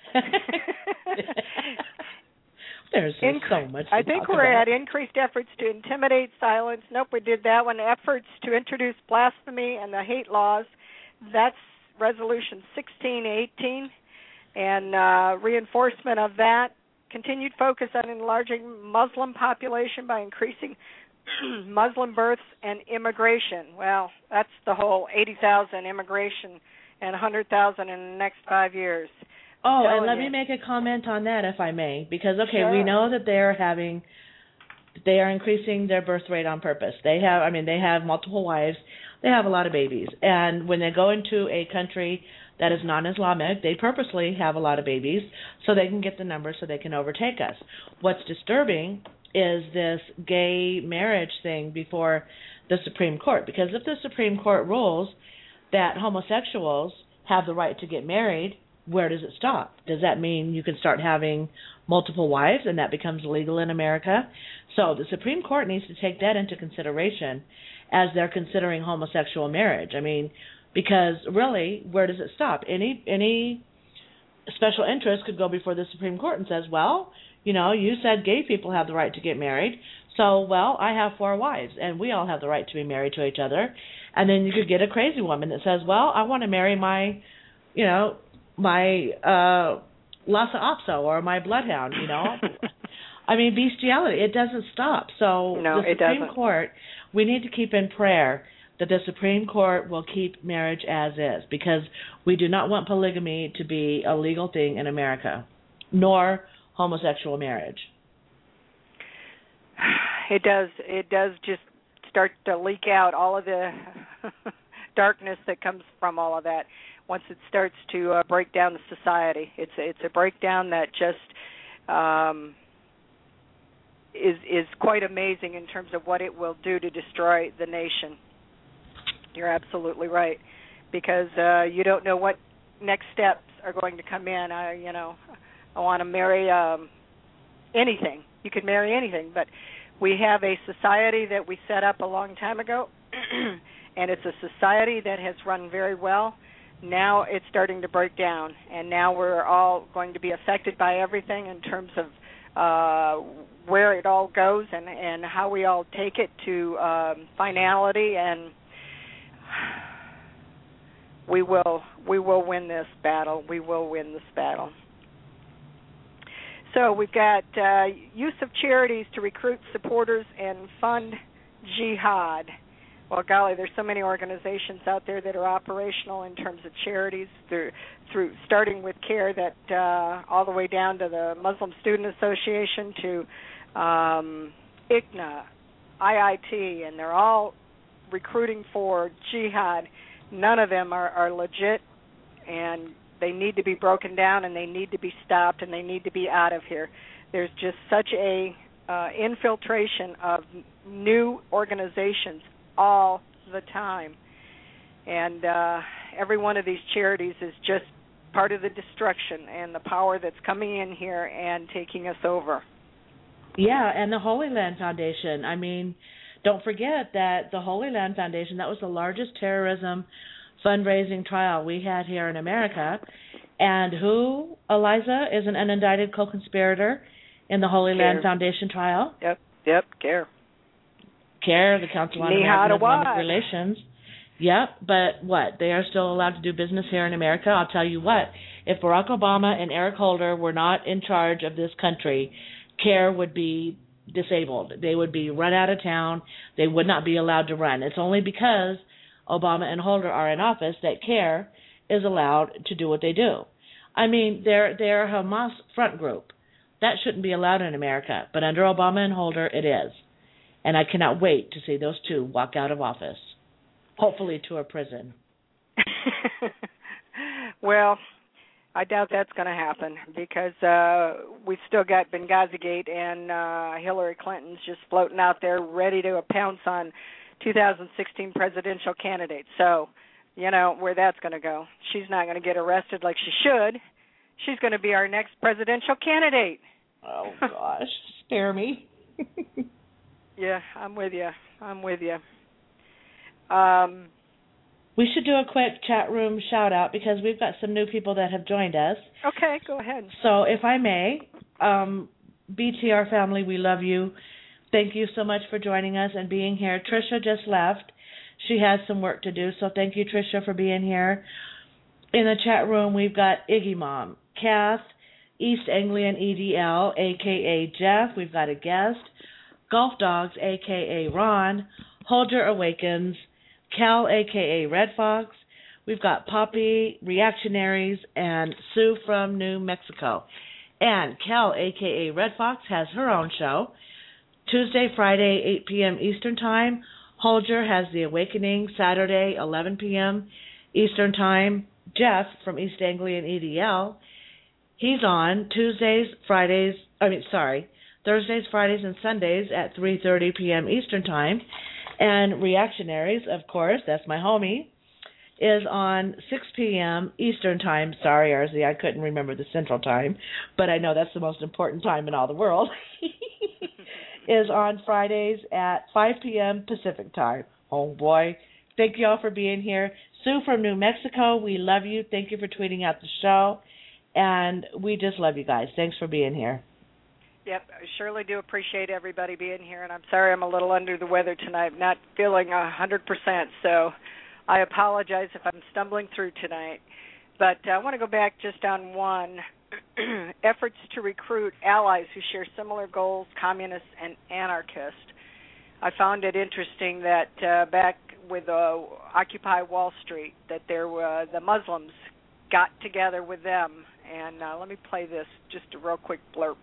there's Inc- so much. To I think talk we're about. at increased efforts to intimidate, silence. Nope, we did that one. Efforts to introduce blasphemy and the hate laws. That's Resolution sixteen eighteen, and uh, reinforcement of that. Continued focus on enlarging Muslim population by increasing Muslim births and immigration. Well, that's the whole eighty thousand immigration and one hundred thousand in the next five years. Oh, and let you. me make a comment on that, if I may, because, okay, sure. we know that they're having, they are increasing their birth rate on purpose. They have, I mean, they have multiple wives. They have a lot of babies. And when they go into a country that is non-Islamic, they purposely have a lot of babies so they can get the numbers so they can overtake us. What's disturbing is this gay marriage thing before the Supreme Court, because if the Supreme Court rules that homosexuals have the right to get married, where does it stop? Does that mean you can start having multiple wives and that becomes legal in America? So the Supreme Court needs to take that into consideration as they're considering homosexual marriage. I mean, because really, where does it stop? Any any special interest could go before the Supreme Court and says, well, you know, you said gay people have the right to get married, so, well, I have four wives, and we all have the right to be married to each other. And then you could get a crazy woman that says, well, I want to marry my, you know, my uh, Lhasa Apso or my bloodhound, you know. I mean, bestiality, it doesn't stop. So no, the it Supreme doesn't. Court, we need to keep in prayer that the Supreme Court will keep marriage as is, because we do not want polygamy to be a legal thing in America, nor homosexual marriage. It does. It does just start to leak out all of the darkness that comes from all of that. Once it starts to uh, break down the society, it's it's a breakdown that just um, is is quite amazing in terms of what it will do to destroy the nation. You're absolutely right, because uh, you don't know what next steps are going to come in. I, you know, I want to marry um, anything. You could marry anything, but we have a society that we set up a long time ago, and it's a society that has run very well. Now it's starting to break down, and now we're all going to be affected by everything in terms of uh, where it all goes and, and how we all take it to um, finality, and we will we will win this battle. We will win this battle. So we've got uh, use of charities to recruit supporters and fund jihad. Well, golly, there's so many organizations out there that are operational in terms of charities, through, through starting with CARE, that uh, all the way down to the Muslim Student Association, to um, I C N A, I I T, and they're all recruiting for jihad. None of them are, are legit, and they need to be broken down, and they need to be stopped, and they need to be out of here. There's just such a uh, infiltration of new organizations all the time, and uh, every one of these charities is just part of the destruction and the power that's coming in here and taking us over. Yeah, and the Holy Land Foundation. I mean, don't forget that the Holy Land Foundation, that was the largest terrorism fundraising trial we had here in America. And who, Eliza, is an unindicted co-conspirator in the Holy CARE. Land Foundation trial? Yep, yep, CARE. CARE, the Council on American Islamic Relations. Yep, but what? They are still allowed to do business here in America? I'll tell you what. If Barack Obama and Eric Holder were not in charge of this country, CARE would be disabled. They would be run out of town. They would not be allowed to run. It's only because Obama and Holder are in office that CARE is allowed to do what they do. I mean, they're they're a Hamas front group. That shouldn't be allowed in America, but under Obama and Holder, it is. And I cannot wait to see those two walk out of office, hopefully to a prison. Well, I doubt that's going to happen, because uh, we've still got Benghazi-gate, and uh, Hillary Clinton's just floating out there ready to pounce on two thousand sixteen presidential candidates. So, you know, where that's going to go. She's not going to get arrested like she should. She's going to be our next presidential candidate. Oh, gosh. Spare me. Yeah, I'm with you. I'm with you. Um, we should do a quick chat room shout-out, because we've got some new people that have joined us. Okay, go ahead. So, if I may, um, B T R family, we love you. Thank you so much for joining us and being here. Tricia just left. She has some work to do, so thank you, Tricia, for being here. In the chat room, we've got Iggy Mom, Kath, East Anglian E D L, a k a. Jeff. We've got a guest, Golf Dogs, a k a. Ron, Holder Awakens, Cal, a k a. Red Fox. We've got Poppy, Reactionaries, and Sue from New Mexico. And Cal, a k a. Red Fox, has her own show, Tuesday, Friday, eight p.m. Eastern Time. Holger has The Awakening, Saturday, eleven p.m. Eastern Time. Jeff from East Anglian E D L, he's on Tuesdays, Fridays, I mean, sorry, Thursdays, Fridays, and Sundays at three thirty p.m. Eastern Time. And Reactionaries, of course, that's my homie, is on six p.m. Eastern Time. Sorry, R Z, I couldn't remember the Central Time, but I know that's the most important time in all the world. Is on Fridays at five p.m. Pacific Time. Oh, boy. Thank you all for being here. Sue from New Mexico, we love you. Thank you for tweeting out the show. And we just love you guys. Thanks for being here. Yep, I surely do appreciate everybody being here. And I'm sorry I'm a little under the weather tonight. I'm not feeling one hundred percent. So I apologize if I'm stumbling through tonight. But uh, I want to go back just on one. Efforts to recruit allies who share similar goals, communists and anarchists. I found it interesting that uh, back with uh, Occupy Wall Street, that there were the Muslims got together with them. And uh, let me play this, just a real quick blurb.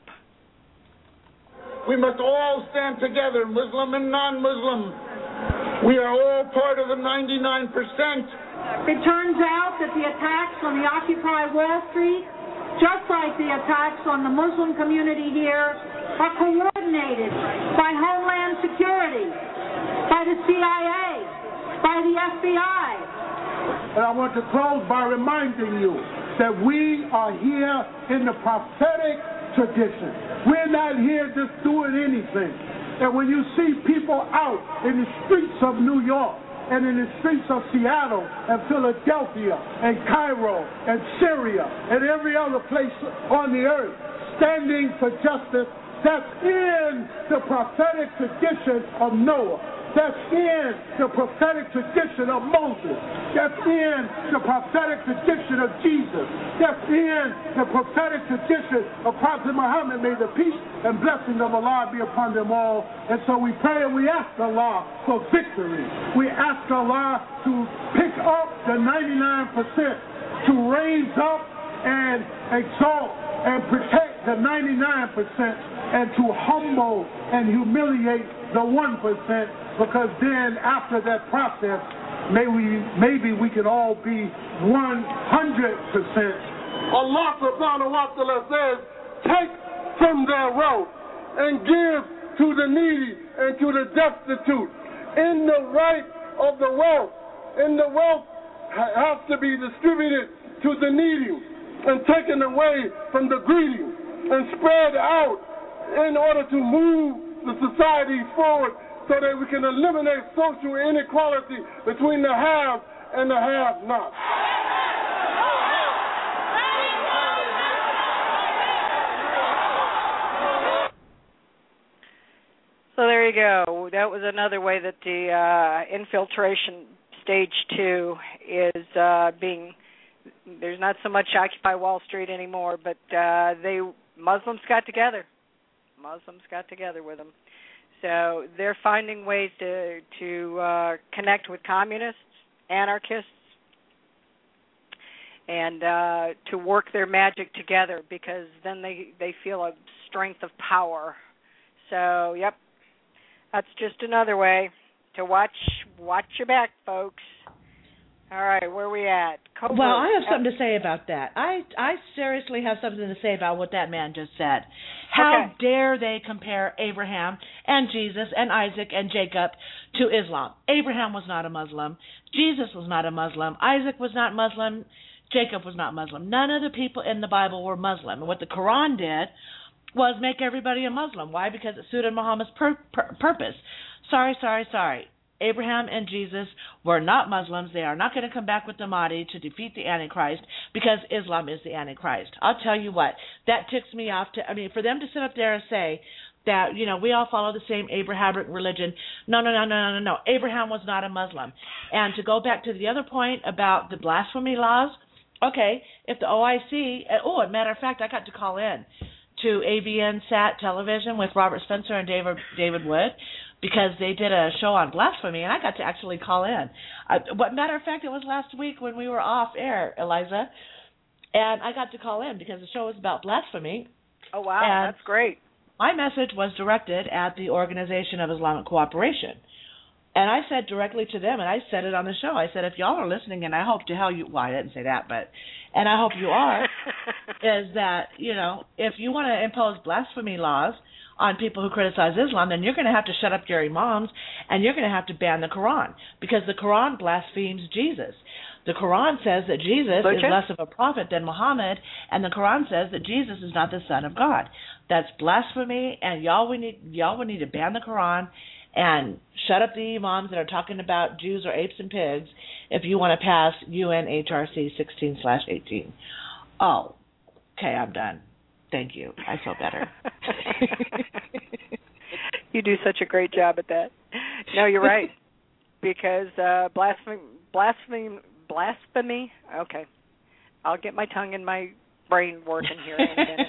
We must all stand together, Muslim and non-Muslim. We are all part of the ninety-nine percent. It turns out that the attacks on the Occupy Wall Street, just like the attacks on the Muslim community here, are coordinated by Homeland Security, by the C I A, by the F B I. And I want to close by reminding you that we are here in the prophetic tradition. We're not here just doing anything. And when you see people out in the streets of New York and in the streets of Seattle and Philadelphia and Cairo and Syria and every other place on the earth standing for justice, that's in the prophetic tradition of Noah. That's in the prophetic tradition of Moses. That's in the prophetic tradition of Jesus. That's in the prophetic tradition of Prophet Muhammad. May the peace and blessing of Allah be upon them all. And so we pray and we ask Allah for victory. We ask Allah to pick up the ninety-nine percent, to raise up and exalt and protect the ninety-nine percent, and to humble and humiliate the one percent. Because then, after that process, may we, maybe we can all be one hundred percent. Allah subhanahu wa ta'ala says, take from their wealth and give to the needy and to the destitute. In the right of the wealth, and the wealth has to be distributed to the needy and taken away from the greedy and spread out in order to move the society forward, so that we can eliminate social inequality between the have and the have-not. So there you go. That was another way that the uh, infiltration stage two is uh, being. There's not so much Occupy Wall Street anymore, but uh, they Muslims got together. Muslims got together with them. So they're finding ways to to uh, connect with communists, anarchists, and uh, to work their magic together, because then they, they feel a strength of power. So, yep, that's just another way to watch watch your back, folks. All right, where are we at? Covert. Well, I have something to say about that. I I seriously have something to say about what that man just said. How okay. dare they compare Abraham and Jesus and Isaac and Jacob to Islam? Abraham was not a Muslim. Jesus was not a Muslim. Isaac was not Muslim. Jacob was not Muslim. None of the people in the Bible were Muslim. And what the Quran did was make everybody a Muslim. Why? Because it suited Muhammad's pur- pur- purpose. Sorry, sorry, sorry. Abraham and Jesus were not Muslims. They are not going to come back with the Mahdi to defeat the Antichrist, because Islam is the Antichrist. I'll tell you what, that ticks me off. To, I mean, for them to sit up there and say that, you know, we all follow the same Abrahamic religion. No, no, no, no, no, no, no. Abraham was not a Muslim. And to go back to the other point about the blasphemy laws, okay, if the O I C, oh, as a matter of fact, I got to call in to A B N Sat Television with Robert Spencer and David David Wood, because they did a show on blasphemy, and I got to actually call in. Uh, what matter of fact, it was last week when we were off air, Eliza, and I got to call in because the show was about blasphemy. Oh, wow, that's great. My message was directed at the Organization of Islamic Cooperation. And I said directly to them, and I said it on the show, I said, if y'all are listening, and I hope to hell you, well, I didn't say that, but, and I hope you are, is that, you know, if you want to impose blasphemy laws on people who criticize Islam, then you're going to have to shut up your imams, and you're going to have to ban the Quran, because the Quran blasphemes Jesus. The Quran says that Jesus okay. is less of a prophet than Muhammad, and the Quran says that Jesus is not the Son of God. That's blasphemy, and y'all would need, y'all would need to ban the Quran and shut up the imams that are talking about Jews or apes and pigs if you want to pass U N H R C sixteen slash eighteen. Oh, okay, I'm done. Thank you. I feel better. You do such a great job at that. No, you're right. Because uh, blasphemy, blasphemy, blasphemy, okay. I'll get my tongue and my brain working here in a minute.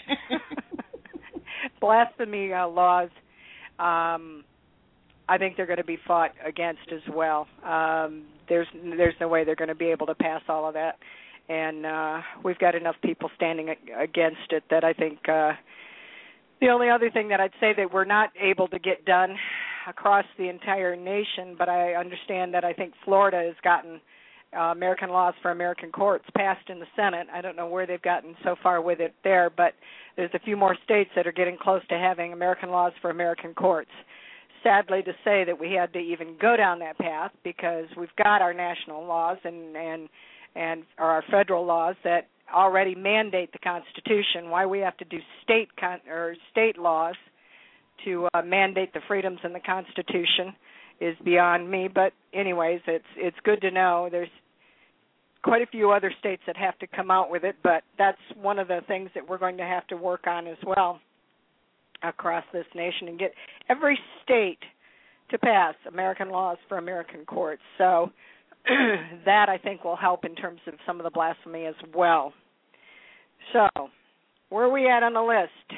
Blasphemy uh, laws, um, I think they're going to be fought against as well. Um, there's there's no way they're going to be able to pass all of that, and uh, we've got enough people standing against it that I think uh, the only other thing that I'd say that we're not able to get done across the entire nation, but I understand that I think Florida has gotten uh, American Laws for American Courts passed in the Senate. I don't know where they've gotten so far with it there, but there's a few more states that are getting close to having American Laws for American Courts. Sadly to say that we had to even go down that path because we've got our national laws and and and or our federal laws that already mandate the Constitution. Why we have to do state con- or state laws to uh, mandate the freedoms in the Constitution is beyond me. But anyways, it's it's good to know there's quite a few other states that have to come out with it, but that's one of the things that we're going to have to work on as well across this nation and get every state to pass American Laws for American Courts. So that, I think, will help in terms of some of the blasphemy as well. So where are we at on the list?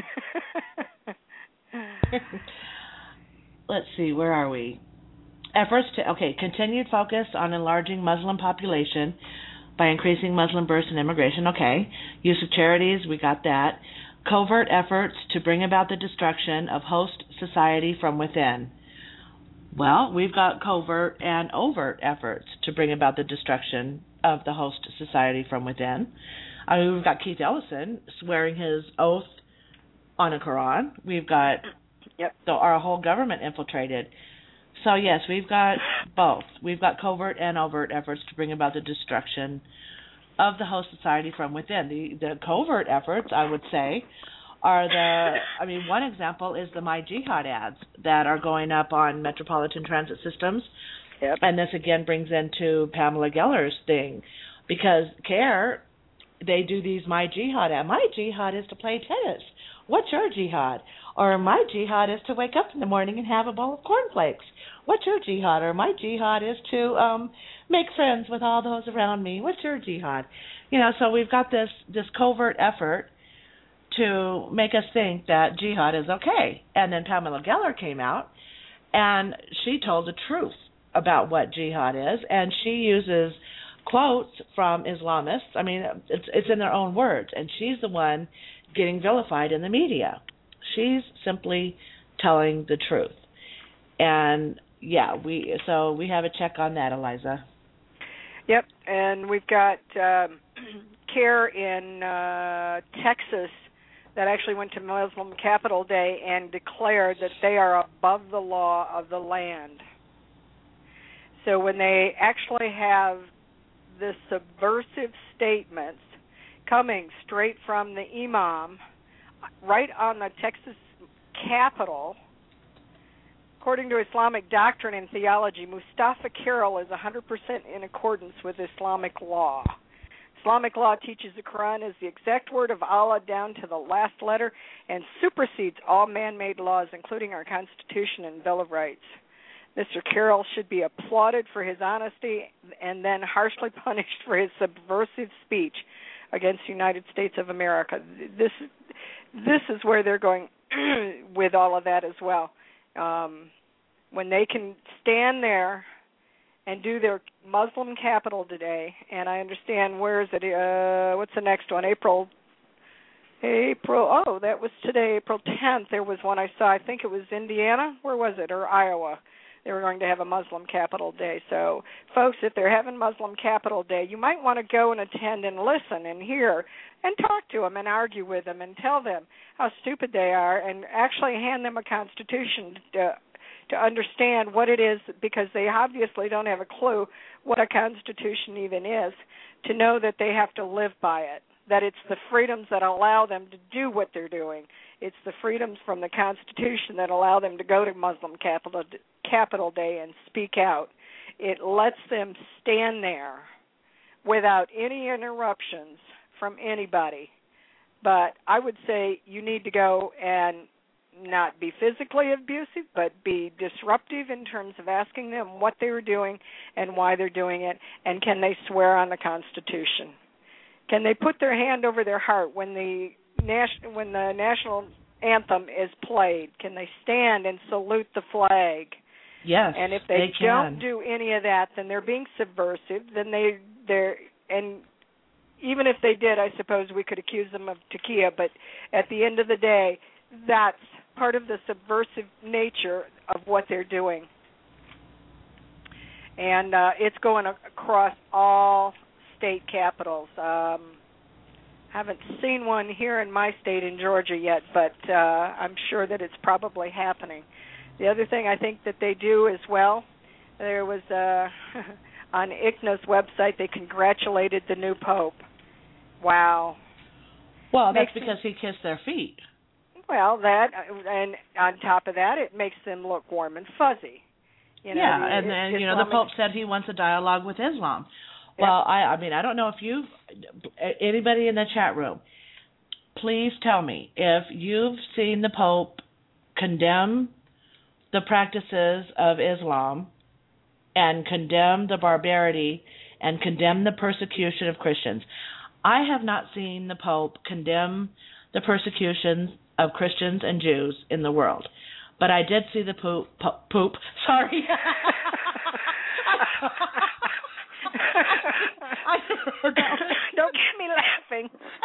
Let's see, where are we? Efforts to, okay, continued focus on enlarging Muslim population by increasing Muslim births and immigration, okay. Use of charities, we got that. Covert efforts to bring about the destruction of host society from within. Well, we've got covert and overt efforts to bring about the destruction of the host society from within. I mean, we've got Keith Ellison swearing his oath on a Quran. We've got yep. so our whole government infiltrated. So, yes, we've got both. We've got covert and overt efforts to bring about the destruction of the host society from within. The the covert efforts, I would say, are the, I mean, one example is the My Jihad ads that are going up on Metropolitan Transit Systems. Yep. And this, again, brings into Pamela Geller's thing. Because CARE, they do these My Jihad ads. My Jihad is to play tennis. What's your jihad? Or my jihad is to wake up in the morning and have a bowl of cornflakes. What's your jihad? Or my jihad is to um, make friends with all those around me. What's your jihad? You know, so we've got this, this covert effort to make us think that jihad is okay. And then Pamela Geller came out, and she told the truth about what jihad is, and she uses quotes from Islamists. I mean, it's, it's in their own words, and she's the one getting vilified in the media. She's simply telling the truth. And, yeah, we so we have a check on that, Eliza. Yep, and we've got um, CARE in uh, Texas that actually went to Muslim Capital Day and declared that they are above the law of the land. So when they actually have the subversive statements coming straight from the imam right on the Texas Capitol, according to Islamic doctrine and theology, Mustafa Carroll is one hundred percent in accordance with Islamic law. Islamic law teaches the Quran is the exact word of Allah down to the last letter and supersedes all man-made laws, including our Constitution and Bill of Rights. Mister Carroll should be applauded for his honesty and then harshly punished for his subversive speech against the United States of America. This, this is where they're going with all of that as well. Um, when they can stand there and do their Muslim capital today, and I understand, where is it, uh, what's the next one, April, April, oh, that was today, April tenth, there was one I saw, I think it was Indiana, where was it, or Iowa. They were going to have a Muslim capital day. So, folks, if they're having Muslim capital day, you might want to go and attend and listen and hear and talk to them and argue with them and tell them how stupid they are and actually hand them a constitution to, to understand what it is, because they obviously don't have a clue what a constitution even is, to know that they have to live by it, that it's the freedoms that allow them to do what they're doing. It's the freedoms from the Constitution that allow them to go to Muslim capital, capital Day and speak out. It lets them stand there without any interruptions from anybody. But I would say you need to go and not be physically abusive, but be disruptive in terms of asking them what they were doing and why they're doing it, and can they swear on the Constitution. can they put their hand over their heart when the nation when the national anthem is played? Can they stand and salute the flag? Yes, and if they, they don't can. do any of that, then they're being subversive. Then they they're and even if they did, I suppose we could accuse them of takia. But at the end of the day, that's part of the subversive nature of what they're doing, and uh, it's going across all state capitals. Um, haven't seen one here in my state in Georgia yet, but uh, I'm sure that it's probably happening. The other thing I think that they do as well, there was uh, on I C N A's website, they congratulated the new pope. Wow. Well, that's makes because them, he kissed their feet. Well, that, and on top of that, it makes them look warm and fuzzy. You know, yeah, the, and, and you know, the Pope said he wants a dialogue with Islam. Yep. Well, I, I mean, I don't know if you've, anybody in the chat room, please tell me if you've seen the Pope condemn the practices of Islam and condemn the barbarity and condemn the persecution of Christians. I have not seen the Pope condemn the persecution of Christians and Jews in the world, but I did see the poop. Po- poop. Sorry. Don't get me laughing.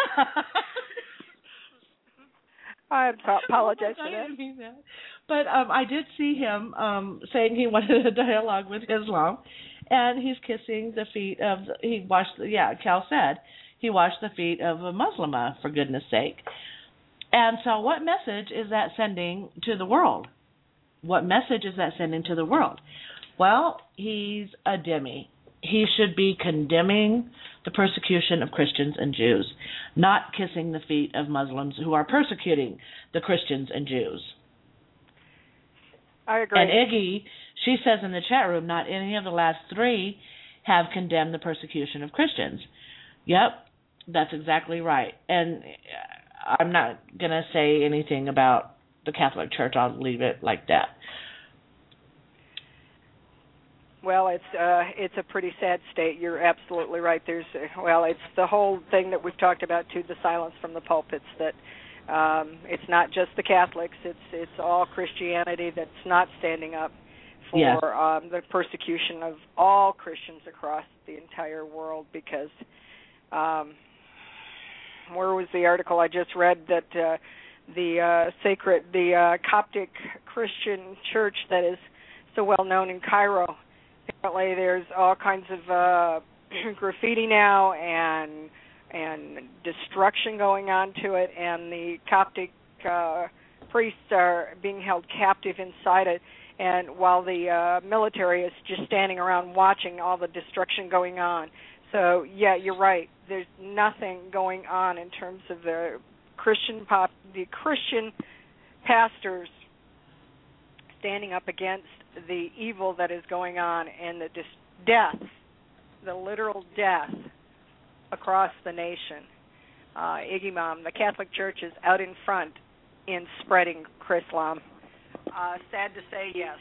I apologize oh for that. I didn't mean that. But um, I did see him um, saying he wanted a dialogue with Islam, and he's kissing the feet of, he washed, yeah, Cal said, he washed the feet of a Muslimah, for goodness sake. And so what message is that sending to the world? What message is that sending to the world? Well, he's a dhimmi. He should be condemning the persecution of Christians and Jews, not kissing the feet of Muslims who are persecuting the Christians and Jews. I agree. And Iggy, she says in the chat room, not any of the last three have condemned the persecution of Christians. Yep, that's exactly right. And I'm not going to say anything about the Catholic Church. I'll leave it like that. Well, it's uh, it's a pretty sad state. You're absolutely right. There's well, it's the whole thing that we've talked about too. The silence from the pulpits. That um, it's not just the Catholics. It's it's all Christianity that's not standing up for yes. um, the persecution of all Christians across the entire world. Because um, where was the article I just read that uh, the uh, sacred the uh, Coptic Christian church that is so well known in Cairo. Apparently, there's all kinds of uh, graffiti now and and destruction going on to it, and the Coptic uh, priests are being held captive inside it. And while the uh, military is just standing around watching all the destruction going on. So yeah, you're right. There's nothing going on in terms of the Christian pop, the Christian pastors standing up against the evil that is going on and the dis- death, the literal death across the nation. Uh, Iggy Mom, the Catholic Church is out in front in spreading Chrislam. Uh, sad to say, yes.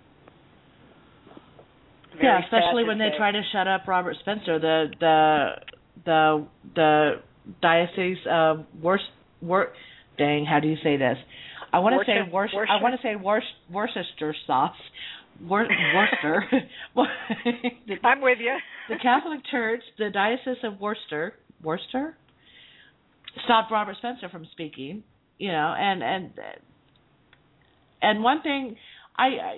Very yeah, especially when say. they try to shut up Robert Spencer, the the the the diocese of Worcester. Wor- dang, how do you say this? I want to say Worcester. Worcester. I want to say Worcester, Worcester sauce. Wor- Worcester. the, I'm with you. The Catholic Church, the Diocese of Worcester, Worcester, stopped Robert Spencer from speaking. You know, and and and one thing, I, I,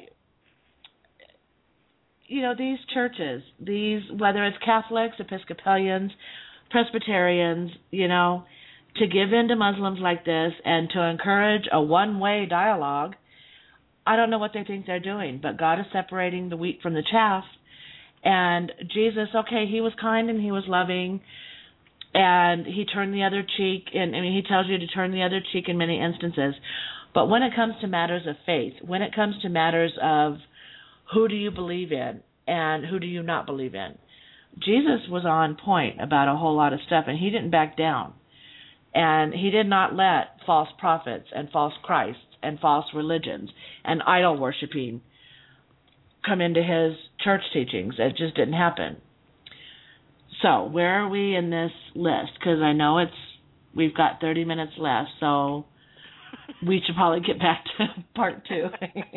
you know, these churches, these whether it's Catholics, Episcopalians, Presbyterians, you know, to give in to Muslims like this and to encourage a one-way dialogue, I don't know what they think they're doing, but God is separating the wheat from the chaff. And Jesus, okay, he was kind and he was loving, and he turned the other cheek, and I mean, he tells you to turn the other cheek in many instances. But when it comes to matters of faith, when it comes to matters of who do you believe in and who do you not believe in, Jesus was on point about a whole lot of stuff, and he didn't back down. And he did not let false prophets and false Christs and false religions and idol worshiping come into his church teachings. It just didn't happen. So So where are we in this list? Because I know it's we've got thirty minutes left, so we should probably get back to part two.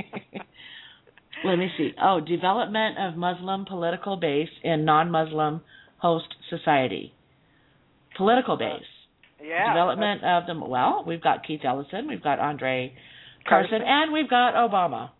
Let me see. Oh, development of Muslim political base in non-Muslim host society. Political base. Yeah. Development of the, well, we've got Keith Ellison, we've got Andre Carson, Carson. and we've got Obama.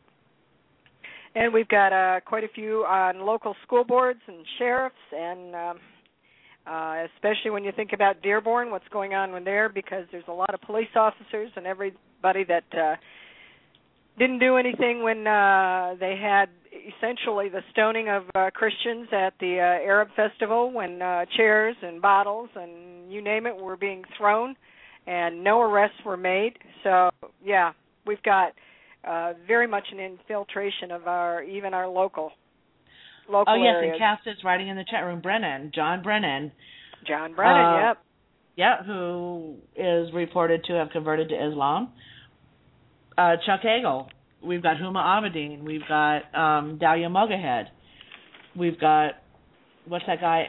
And we've got uh, quite a few on local school boards and sheriffs, and um, uh, especially when you think about Dearborn, what's going on with there, because there's a lot of police officers and everybody that uh, didn't do anything when uh, they had essentially the stoning of uh, Christians at the uh, Arab festival, when uh, chairs and bottles and you name it were being thrown, and no arrests were made. So, yeah, we've got uh, very much an infiltration of our even our local local Oh, yes, areas. and Cass is writing in the chat room, Brennan, John Brennan. John Brennan, uh, yep. Yeah, who is reported to have converted to Islam. Uh, Chuck Hagel. We've got Huma Abedin. We've got um, Dalia Mogahed. We've got, what's that guy?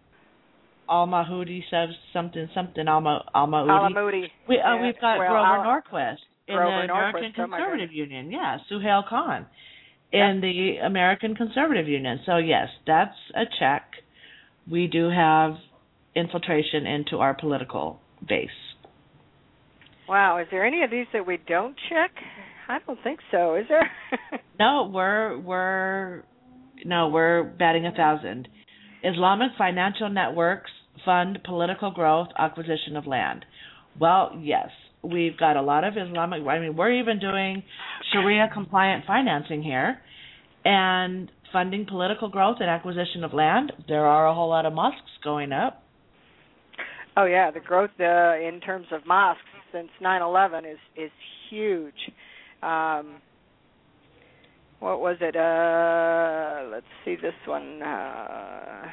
Al-Mahudi says something, something, Al-Mahudi. Al-Mahudi. We, uh, yeah. we've got well, Grover Al- Norquist in Grover the American Norquist. Conservative oh Union. Yeah, Suhail Khan yep. in the American Conservative Union. So, yes, that's a check. We do have infiltration into our political base. Wow, is there any of these that we don't check? I don't think so. Is there? no, we're we're no, we're batting a thousand. Islamic financial networks fund political growth, acquisition of land. Well, yes, we've got a lot of Islamic. I mean, we're even doing Sharia compliant financing here, and funding political growth and acquisition of land. There are a whole lot of mosques going up. Oh yeah, the growth uh, in terms of mosques since nine eleven is is huge. Um, what was it? Uh, let's see this one. Uh,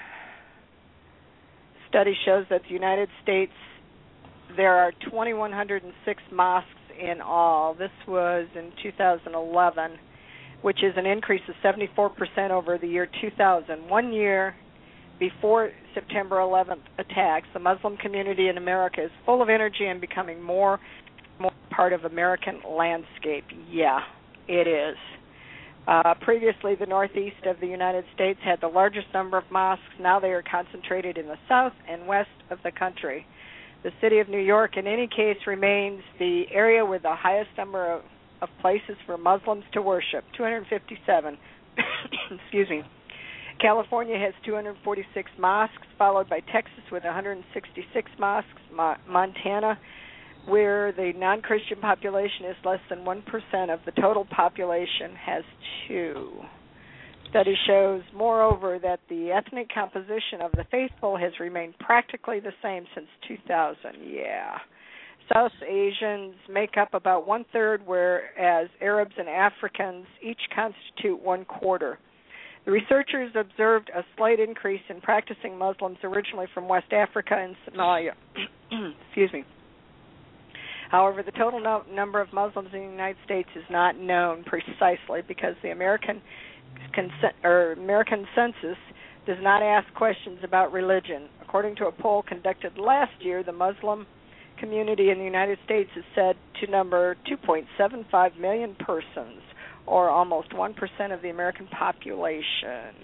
study shows that the United States, there are two thousand one hundred six mosques in all. This was in two thousand eleven, which is an increase of seventy-four percent over the year two thousand. One year before September eleventh attacks, the Muslim community in America is full of energy and becoming more more part of American landscape. Yeah, it is. Uh, previously, the northeast of the United States had the largest number of mosques. Now they are concentrated in the south and west of the country. The city of New York, in any case, remains the area with the highest number of, of places for Muslims to worship, two hundred fifty-seven. Excuse me. California has two hundred forty-six mosques, followed by Texas with one hundred sixty-six mosques. Mo- Montana, where the non-Christian population is less than one percent of the total population, has two. Study shows, moreover, that the ethnic composition of the faithful has remained practically the same since two thousand. Yeah. South Asians make up about one-third, whereas Arabs and Africans each constitute one-quarter. The researchers observed a slight increase in practicing Muslims originally from West Africa and Somalia. Excuse me. However, the total no- number of Muslims in the United States is not known precisely because the American Cons- or American census does not ask questions about religion. According to a poll conducted last year, the Muslim community in the United States is said to number two point seven five million persons, or almost one percent of the American population.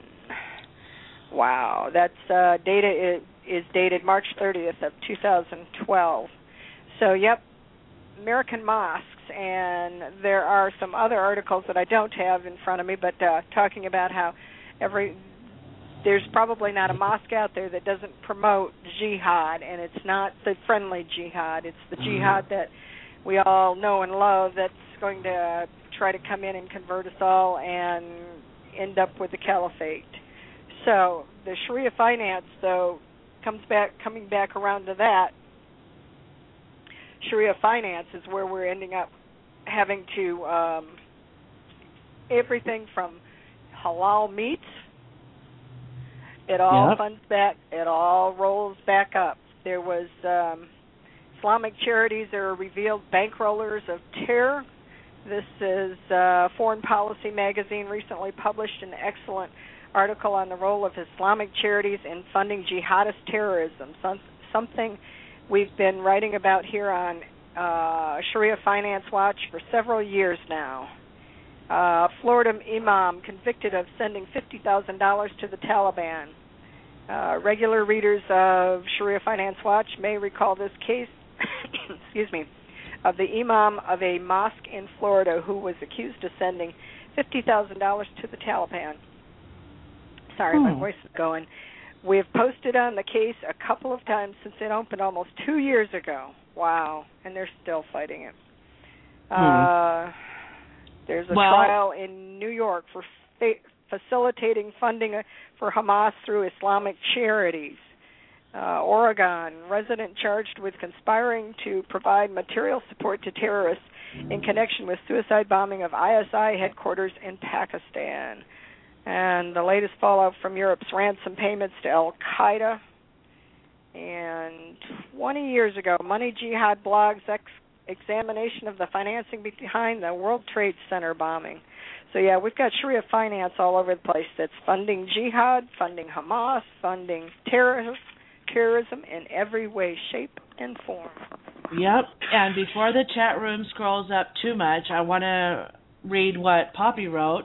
Wow, that's uh, data is, is dated March thirtieth of two thousand twelve. So, yep, American mosques, and there are some other articles that I don't have in front of me, but uh, talking about how every there's probably not a mosque out there that doesn't promote jihad, and it's not the friendly jihad. It's the jihad that we all know and love that's going to try to come in and convert us all and end up with the caliphate. So the Sharia finance, though, comes back coming back around to that. Sharia finance is where we're ending up having to um, everything from halal meats. It all yep. funds back. It all rolls back up. There was um, Islamic charities that are revealed bankrollers of terror. This is uh, Foreign Policy Magazine recently published an excellent article on the role of Islamic charities in funding jihadist terrorism, some, something we've been writing about here on uh, Sharia Finance Watch for several years now. Uh, Florida imam convicted of sending fifty thousand dollars to the Taliban. Uh, regular readers of Sharia Finance Watch may recall this case, excuse me, of the imam of a mosque in Florida who was accused of sending fifty thousand dollars to the Taliban. Sorry, hmm. my voice is going. We have posted on the case a couple of times since it opened almost two years ago. Wow, and they're still fighting it. Hmm. Uh, there's a well, trial in New York for fa- facilitating funding for Hamas through Islamic charities. Uh, Oregon, resident charged with conspiring to provide material support to terrorists in connection with suicide bombing of I S I headquarters in Pakistan. And the latest fallout from Europe's ransom payments to Al-Qaeda. And twenty years ago, Money Jihad blog's ex- examination of the financing behind the World Trade Center bombing. So, yeah, we've got Sharia finance all over the place that's funding jihad, funding Hamas, funding terror, terrorism in every way, shape, and form. Yep, and before the chat room scrolls up too much, I want to read what Poppy wrote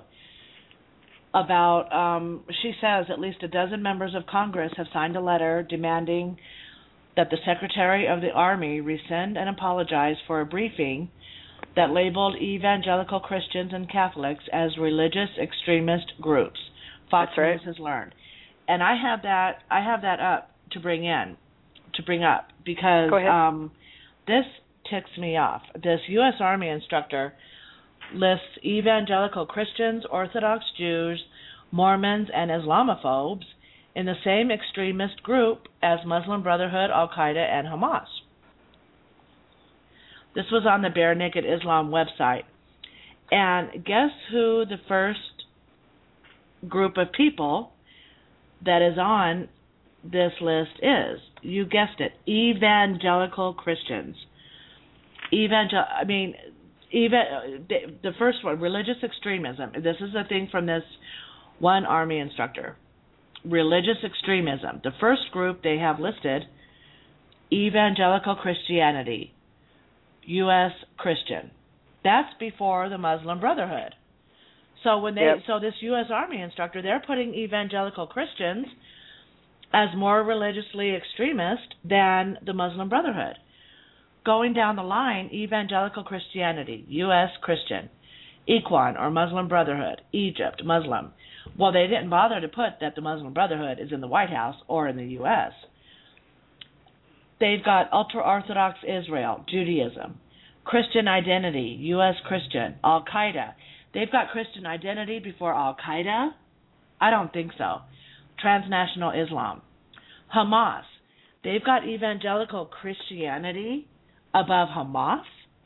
about, um, she says at least a dozen members of Congress have signed a letter demanding that the Secretary of the Army rescind and apologize for a briefing that labeled evangelical Christians and Catholics as religious extremist groups. Fox That's right. News has learned. And I have that I have that up to bring in, to bring up, because um, this ticks me off. This U S Army instructor lists evangelical Christians, Orthodox Jews, Mormons, and Islamophobes in the same extremist group as Muslim Brotherhood, Al-Qaeda, and Hamas. This was on the Bare Naked Islam website. And guess who the first group of people that is on this list is? You guessed it, evangelical Christians. Evangel I mean, even the, the first one, religious extremism. This is a thing from this one Army instructor. Religious extremism. The first group they have listed, evangelical Christianity, U S Christian. That's before the Muslim Brotherhood. So when they, yep. so this U S Army instructor, they're putting evangelical Christians as more religiously extremist than the Muslim Brotherhood. Going down the line, evangelical Christianity, U S Christian, Ikhwan or Muslim Brotherhood, Egypt, Muslim. Well, they didn't bother to put that the Muslim Brotherhood is in the White House or in the U S They've got ultra-Orthodox Israel, Judaism, Christian identity, U S Christian, Al-Qaeda. They've got Christian identity before Al-Qaeda? I don't think so. Transnational Islam. Hamas. They've got evangelical Christianity above Hamas.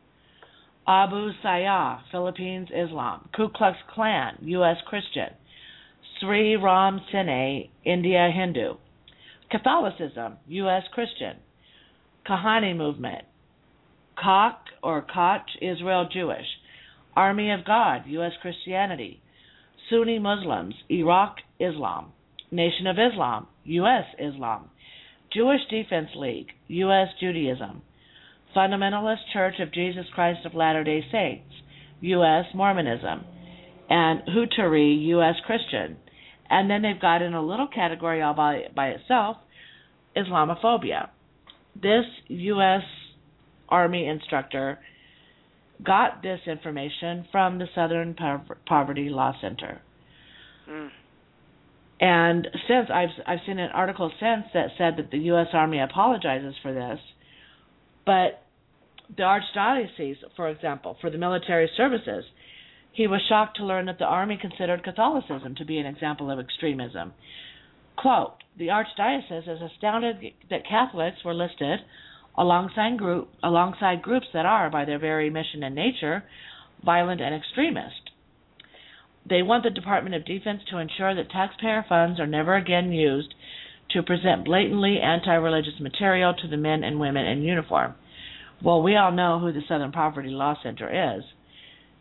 Abu Sayyaf, Philippines Islam. Ku Klux Klan, U S Christian. Sri Ram Sine, India Hindu. Catholicism, U S Christian. Kahani movement. Koch or Koch, Israel Jewish. Army of God, U S Christianity. Sunni Muslims, Iraq Islam. Nation of Islam, U S Islam. Jewish Defense League, U S Judaism. Fundamentalist Church of Jesus Christ of Latter-day Saints, U S Mormonism. And Huturi, U S Christian. And then they've got in a little category all by, by itself, Islamophobia. This U S Army instructor got this information from the Southern Poverty Law Center. Mm. And since I've I've seen an article since that said that the U S Army apologizes for this, but the Archdiocese, for example, for the military services, he was shocked to learn that the Army considered Catholicism to be an example of extremism. Quote, the Archdiocese is astounded that Catholics were listed alongside, group, alongside groups that are, by their very mission and nature, violent and extremist. They want the Department of Defense to ensure that taxpayer funds are never again used to present blatantly anti-religious material to the men and women in uniform. Well, we all know who the Southern Poverty Law Center is.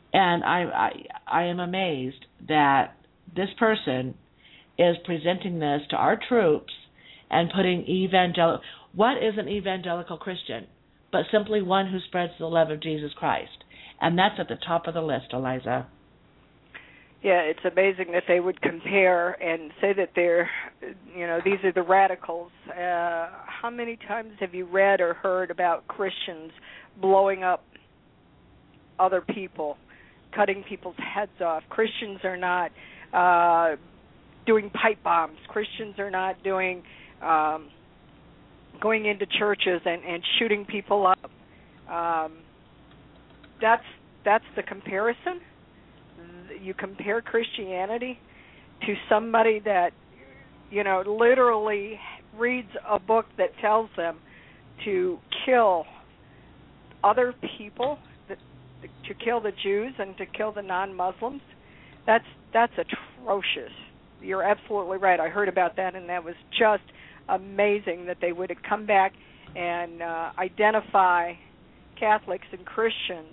And I, I, I am amazed that this person is presenting this to our troops and putting evangelical. What is an evangelical Christian? But simply one who spreads the love of Jesus Christ. And that's at the top of the list, Eliza. Yeah, it's amazing that they would compare and say that they're, you know, these are the radicals. Uh, how many times have you read or heard about Christians blowing up other people, cutting people's heads off? Christians are not uh, doing pipe bombs. Christians are not doing um, going into churches and, and shooting people up. Um, that's that's the comparison. You compare Christianity to somebody that, you know, literally reads a book that tells them to kill other people, that, to kill the Jews and to kill the non-Muslims. That's that's atrocious. You're absolutely right. I heard about that, and that was just amazing that they would have come back and uh, identify Catholics and Christians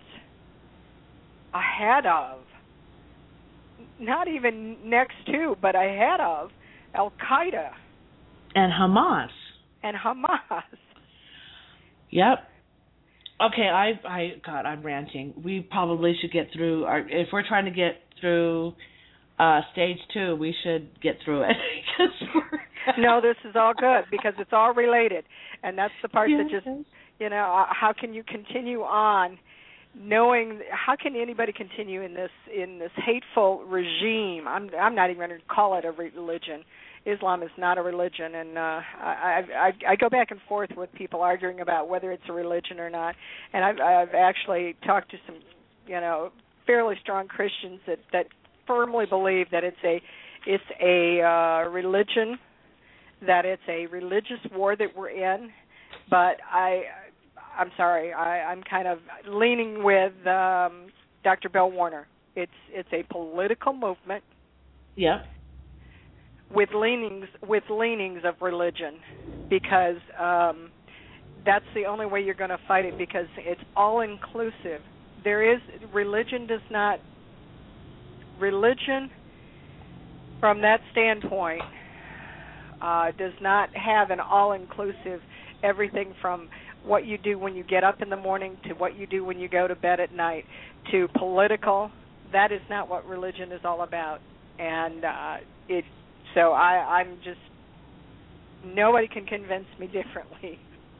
ahead of, not even next to, but ahead of Al-Qaeda. And Hamas. And Hamas. Yep. Okay, I, I, God, I'm ranting. We probably should get through, our, if we're trying to get through uh, stage two, we should get through it. No, this is all good because it's all related. And that's the part yes. that just, you know, how can you continue on knowing, how can anybody continue in this in this hateful regime? I'm I'm not even going to call it a religion. Islam is not a religion, and uh, I, I I go back and forth with people arguing about whether it's a religion or not. And I've I've actually talked to some, you know, fairly strong Christians that, that firmly believe that it's a it's a uh, religion, that it's a religious war that we're in. But I. I'm sorry, I, I'm kind of leaning with um, Doctor Bill Warner. It's it's a political movement. Yeah. With leanings with leanings of religion, because um, that's the only way you're going to fight it. Because it's all inclusive. There is religion does not religion from that standpoint uh, does not have an all inclusive everything from what you do when you get up in the morning to what you do when you go to bed at night to political. That is not what religion is all about. And uh, it. So I, I'm just, nobody can convince me differently.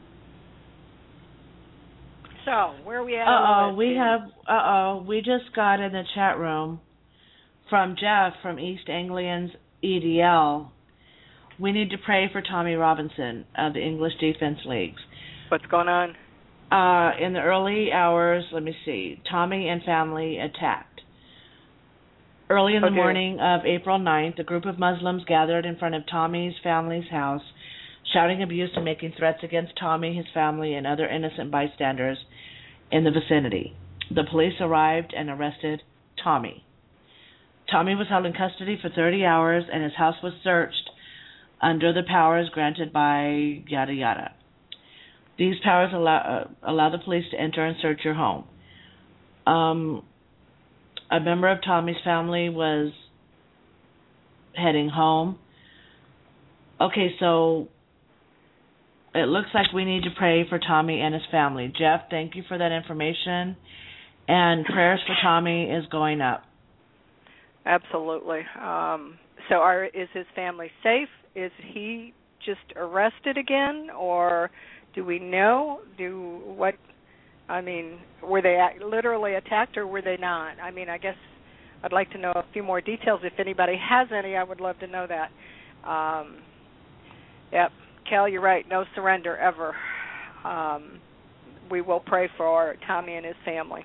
So where are we at? Uh-oh, we have, uh-oh, we just got in the chat room from Jeff from East Anglian's E D L. We need to pray for Tommy Robinson of the English Defense Leagues. What's going on? Uh, in the early hours, let me see, Tommy and family attacked. Early in the okay. morning of April ninth, a group of Muslims gathered in front of Tommy's family's house, shouting abuse and making threats against Tommy, his family, and other innocent bystanders in the vicinity. The police arrived and arrested Tommy. Tommy was held in custody for thirty hours, and his house was searched under the powers granted by yada yada. These powers allow, uh, allow the police to enter and search your home. Um, a member of Tommy's family was heading home. Okay, so it looks like we need to pray for Tommy and his family. Jeff, thank you for that information. And prayers for Tommy is going up. Absolutely. Um, so are, is his family safe? Is he just arrested again, or do we know? Do what? I mean, were they literally attacked, or were they not? I mean, I guess I'd like to know a few more details. If anybody has any, I would love to know that. Um, yep, Cal, you're right. No surrender ever. Um, we will pray for Tommy and his family.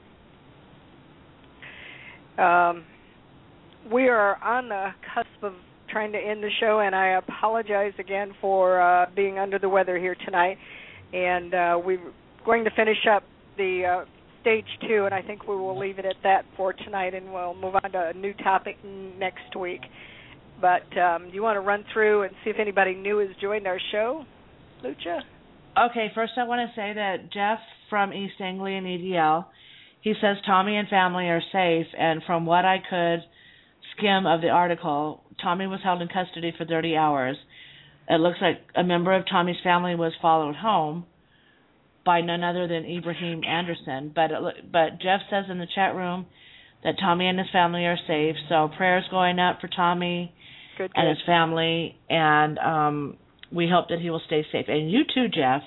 Um, we are on the cusp of trying to end the show, and I apologize again for uh, being under the weather here tonight. And uh, we're going to finish up the uh, stage two, and I think we will leave it at that for tonight, and we'll move on to a new topic next week. But um, you want to run through and see if anybody new has joined our show, Lucha? Okay, first I want to say that Jeff from East Anglian E D L He says Tommy and family are safe, and from what I could skim of the article, Tommy was held in custody for thirty hours. It looks like a member of Tommy's family was followed home by none other than Ibrahim Anderson. But it, but Jeff says in the chat room that Tommy and his family are safe, so prayers going up for Tommy good, and good. his family, and um, we hope that he will stay safe. And you too, Jeff.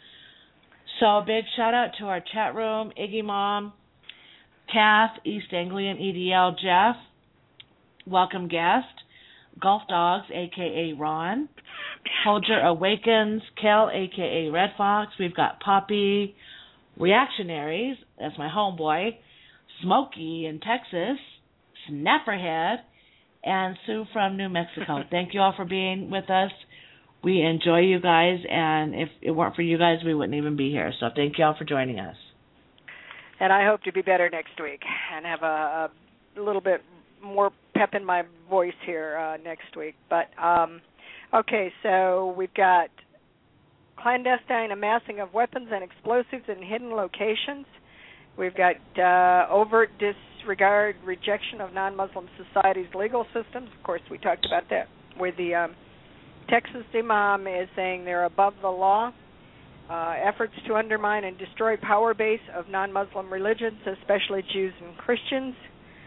So a big shout out to our chat room, Iggy Mom, Kath, East Anglian E D L, Jeff, welcome guest, Golf Dogs, a k a. Ron, Soldier Awakens, Kel, a k a. Red Fox. We've got Poppy, Reactionaries, that's my homeboy, Smokey in Texas, Snapperhead, and Sue from New Mexico. Thank you all for being with us. We enjoy you guys, and if it weren't for you guys, we wouldn't even be here. So thank you all for joining us. And I hope to be better next week and have a, a little bit more pep in my voice here uh, next week. But, um, okay, so we've got clandestine amassing of weapons and explosives in hidden locations. We've got uh, overt disregard, rejection of non-Muslim societies' legal systems. Of course, we talked about that with the um, Texas imam is saying they're above the law. Uh, efforts to undermine and destroy power base of non-Muslim religions, especially Jews and Christians.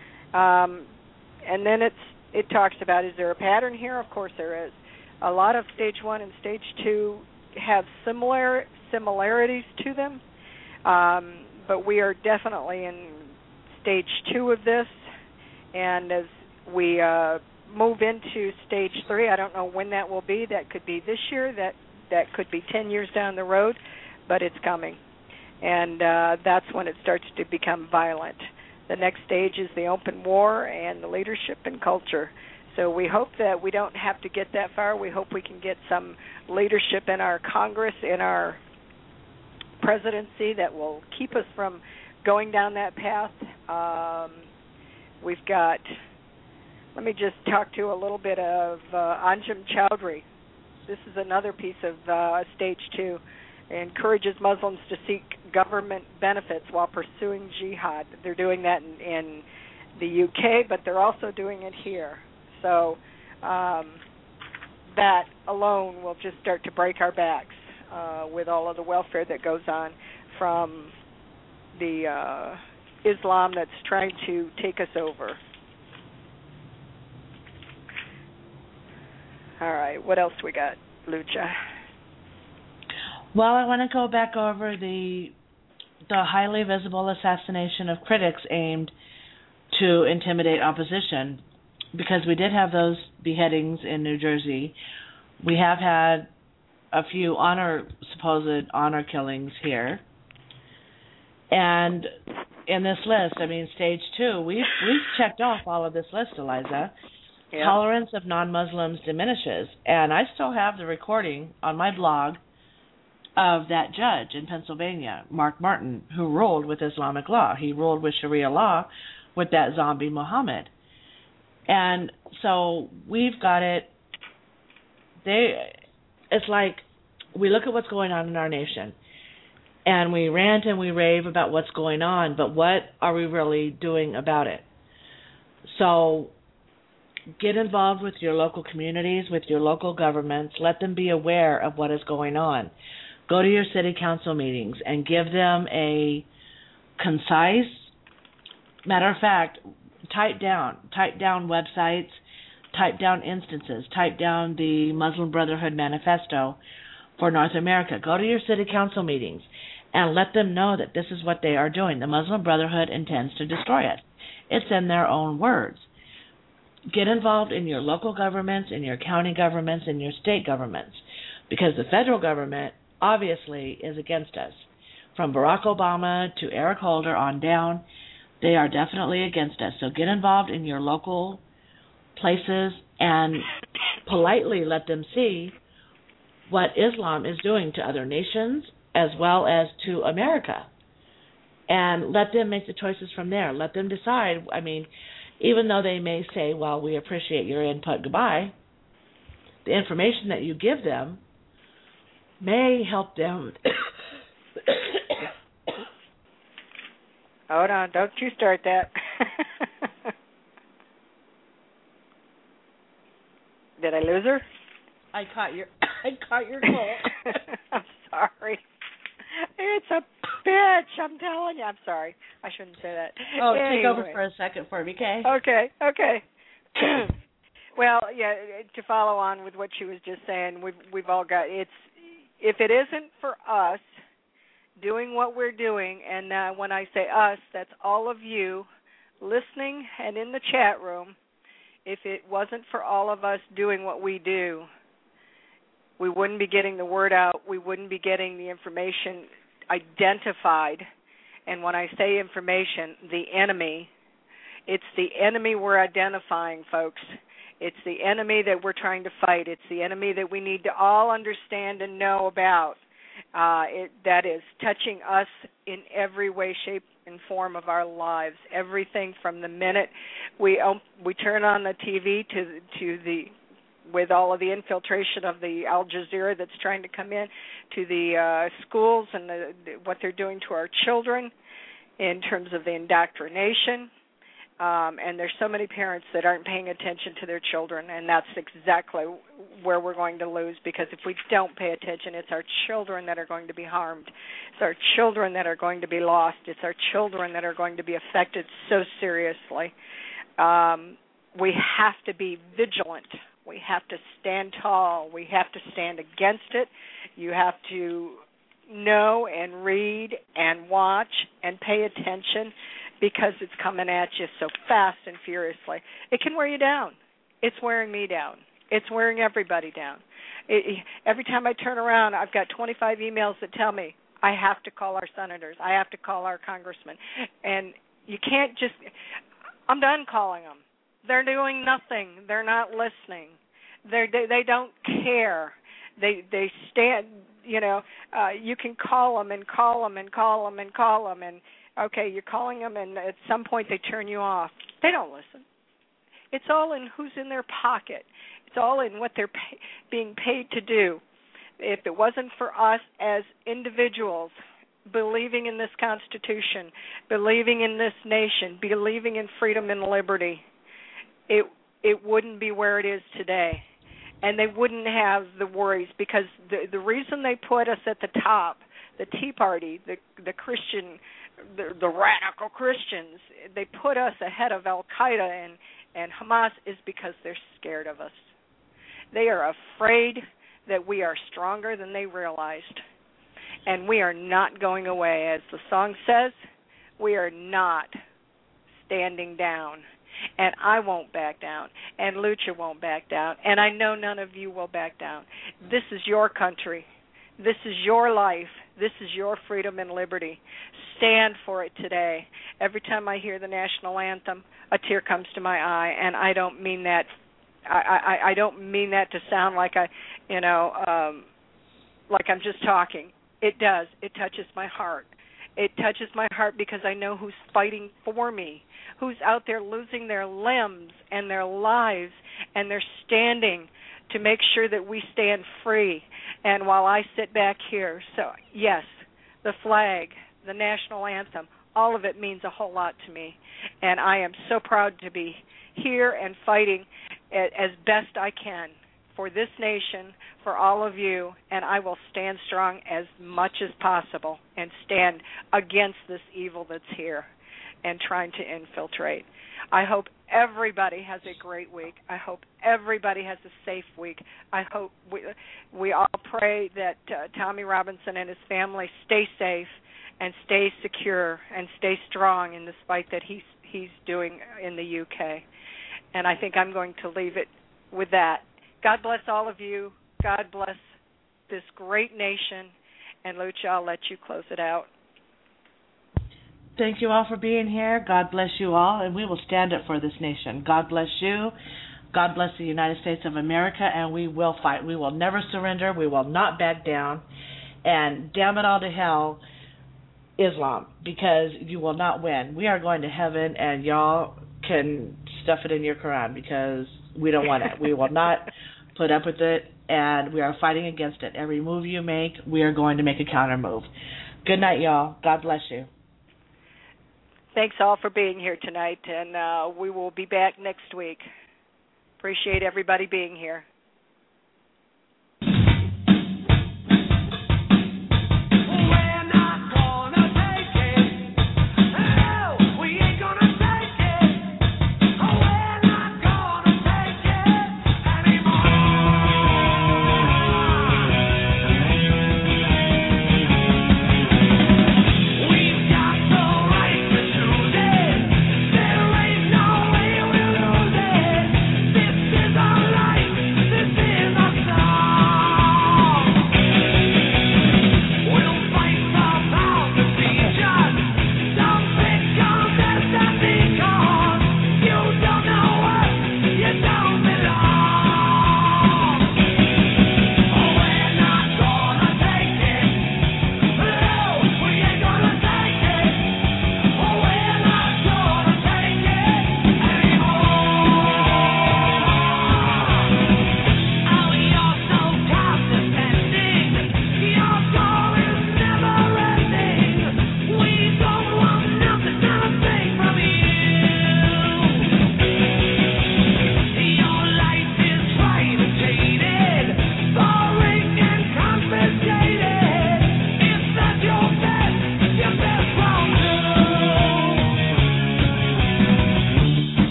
Um, and then it's it talks about, is there a pattern here? Of course there is. A lot of stage one and stage two have similar similarities to them, um, but we are definitely in stage two of this. And as we uh, move into stage three, I don't know when that will be. That could be this year. That that could be ten years down the road, but it's coming. And uh, that's when it starts to become violent. The next stage is the open war and the leadership and culture. So we hope that we don't have to get that far. We hope we can get some leadership in our Congress, in our presidency, that will keep us from going down that path. Um, we've got, let me just talk to a little bit of uh, Anjem Choudhury. This is another piece of uh, stage two. It encourages Muslims to seek government benefits while pursuing jihad. They're doing that in, in the U K, but they're also doing it here. So um, that alone will just start to break our backs uh, with all of the welfare that goes on from the uh, Islam that's trying to take us over. All right, what else we got, Lucha? Well, I want to go back over the the highly visible assassination of critics aimed to intimidate opposition, because we did have those beheadings in New Jersey. We have had a few honor supposed honor killings here. And in this list, I mean, stage two, we've, we've checked off all of this list, Eliza. Yeah. Tolerance of non-Muslims diminishes. And I still have the recording on my blog of that judge in Pennsylvania, Mark Martin, who ruled with Islamic law. He ruled with Sharia law with that zombie Muhammad. And so we've got it. They, it's like we look at what's going on in our nation, and we rant and we rave about what's going on, but what are we really doing about it? So get involved with your local communities, with your local governments. Let them be aware of what is going on. Go to your city council meetings and give them a concise, matter of fact, type down, type down websites, type down instances, type down the Muslim Brotherhood Manifesto for North America. Go to your city council meetings and let them know that this is what they are doing. The Muslim Brotherhood intends to destroy us. It's in their own words. Get involved in your local governments, in your county governments, in your state governments, because the federal government obviously is against us. From Barack Obama to Eric Holder on down, they are definitely against us. So get involved in your local places and politely let them see what Islam is doing to other nations as well as to America. And let them make the choices from there. Let them decide. I mean, even though they may say, well, we appreciate your input, goodbye, the information that you give them may help them Hold on, don't you start that. Did I lose her? I caught your I caught your call. I'm sorry. It's a bitch, I'm telling you. I'm sorry. I shouldn't say that. Oh, anyway. Take over for a second for me, okay? Okay, okay. Well, yeah, to follow on with what she was just saying, we've we've all got it's if it isn't for us doing what we're doing, and uh, when I say us, that's all of you listening and in the chat room. If it wasn't for all of us doing what we do, we wouldn't be getting the word out. We wouldn't be getting the information identified. And when I say information, the enemy, it's the enemy we're identifying, folks. It's the enemy that we're trying to fight. It's the enemy that we need to all understand and know about. Uh, it, that is touching us in every way, shape, and form of our lives. Everything from the minute we um, we turn on the T V to to the with all of the infiltration of the Al Jazeera that's trying to come in, to the uh, schools and the, what they're doing to our children in terms of the indoctrination. Um, and there's so many parents that aren't paying attention to their children, and that's exactly where we're going to lose, because if we don't pay attention, it's our children that are going to be harmed. It's our children that are going to be lost. It's our children that are going to be affected so seriously. Um, we have to be vigilant. We have to stand tall. We have to stand against it. You have to know and read and watch and pay attention, because it's coming at you so fast and furiously. It can wear you down. It's wearing me down. It's wearing everybody down. It, every time I turn around, I've got twenty-five emails that tell me I have to call our senators. I have to call our congressmen. And you can't just, I'm done calling them. They're doing nothing. They're not listening. They're, they they don't care. They they stand, you know, uh, you can call them and call them and call them and call them and, okay, you're calling them, and at some point they turn you off. They don't listen. It's all in who's in their pocket. It's all in what they're pay, being paid to do. If it wasn't for us as individuals believing in this Constitution, believing in this nation, believing in freedom and liberty, it it wouldn't be where it is today. And they wouldn't have the worries, because the the reason they put us at the top, the Tea Party, the the Christian, the, the radical Christians, they put us ahead of Al-Qaeda and, and Hamas, is because they're scared of us. They are afraid that we are stronger than they realized. And we are not going away. As the song says, we are not standing down. And I won't back down. And Lucha won't back down. And I know none of you will back down. This is your country. This is your life. This is your freedom and liberty. Stand for it today. Every time I hear the national anthem, a tear comes to my eye, and I don't mean that. I, I, I don't mean that to sound like I, you know, um, like I'm just talking. It does. It touches my heart. It touches my heart because I know who's fighting for me, who's out there losing their limbs and their lives, and they're standing to make sure that we stand free. And while I sit back here, so yes, the flag, the national anthem, all of it means a whole lot to me. And I am so proud to be here and fighting as best I can for this nation, for all of you, and I will stand strong as much as possible and stand against this evil that's here and trying to infiltrate. I hope everybody has a great week. I hope everybody has a safe week. I hope we we all pray that uh, Tommy Robinson and his family stay safe and stay secure and stay strong in this fight that he's he's doing in the U K. And I think I'm going to leave it with that. God bless all of you. God bless this great nation. And Lucha, I'll let you close it out. Thank you all for being here. God bless you all, and we will stand up for this nation. God bless you. God bless the United States of America, and we will fight. We will never surrender. We will not back down. And damn it all to hell, Islam, because you will not win. We are going to heaven, and y'all can stuff it in your Quran, because we don't want it. We will not put up with it, and we are fighting against it. Every move you make, we are going to make a counter move. Good night, y'all. God bless you. Thanks all for being here tonight, and uh, we will be back next week. Appreciate everybody being here.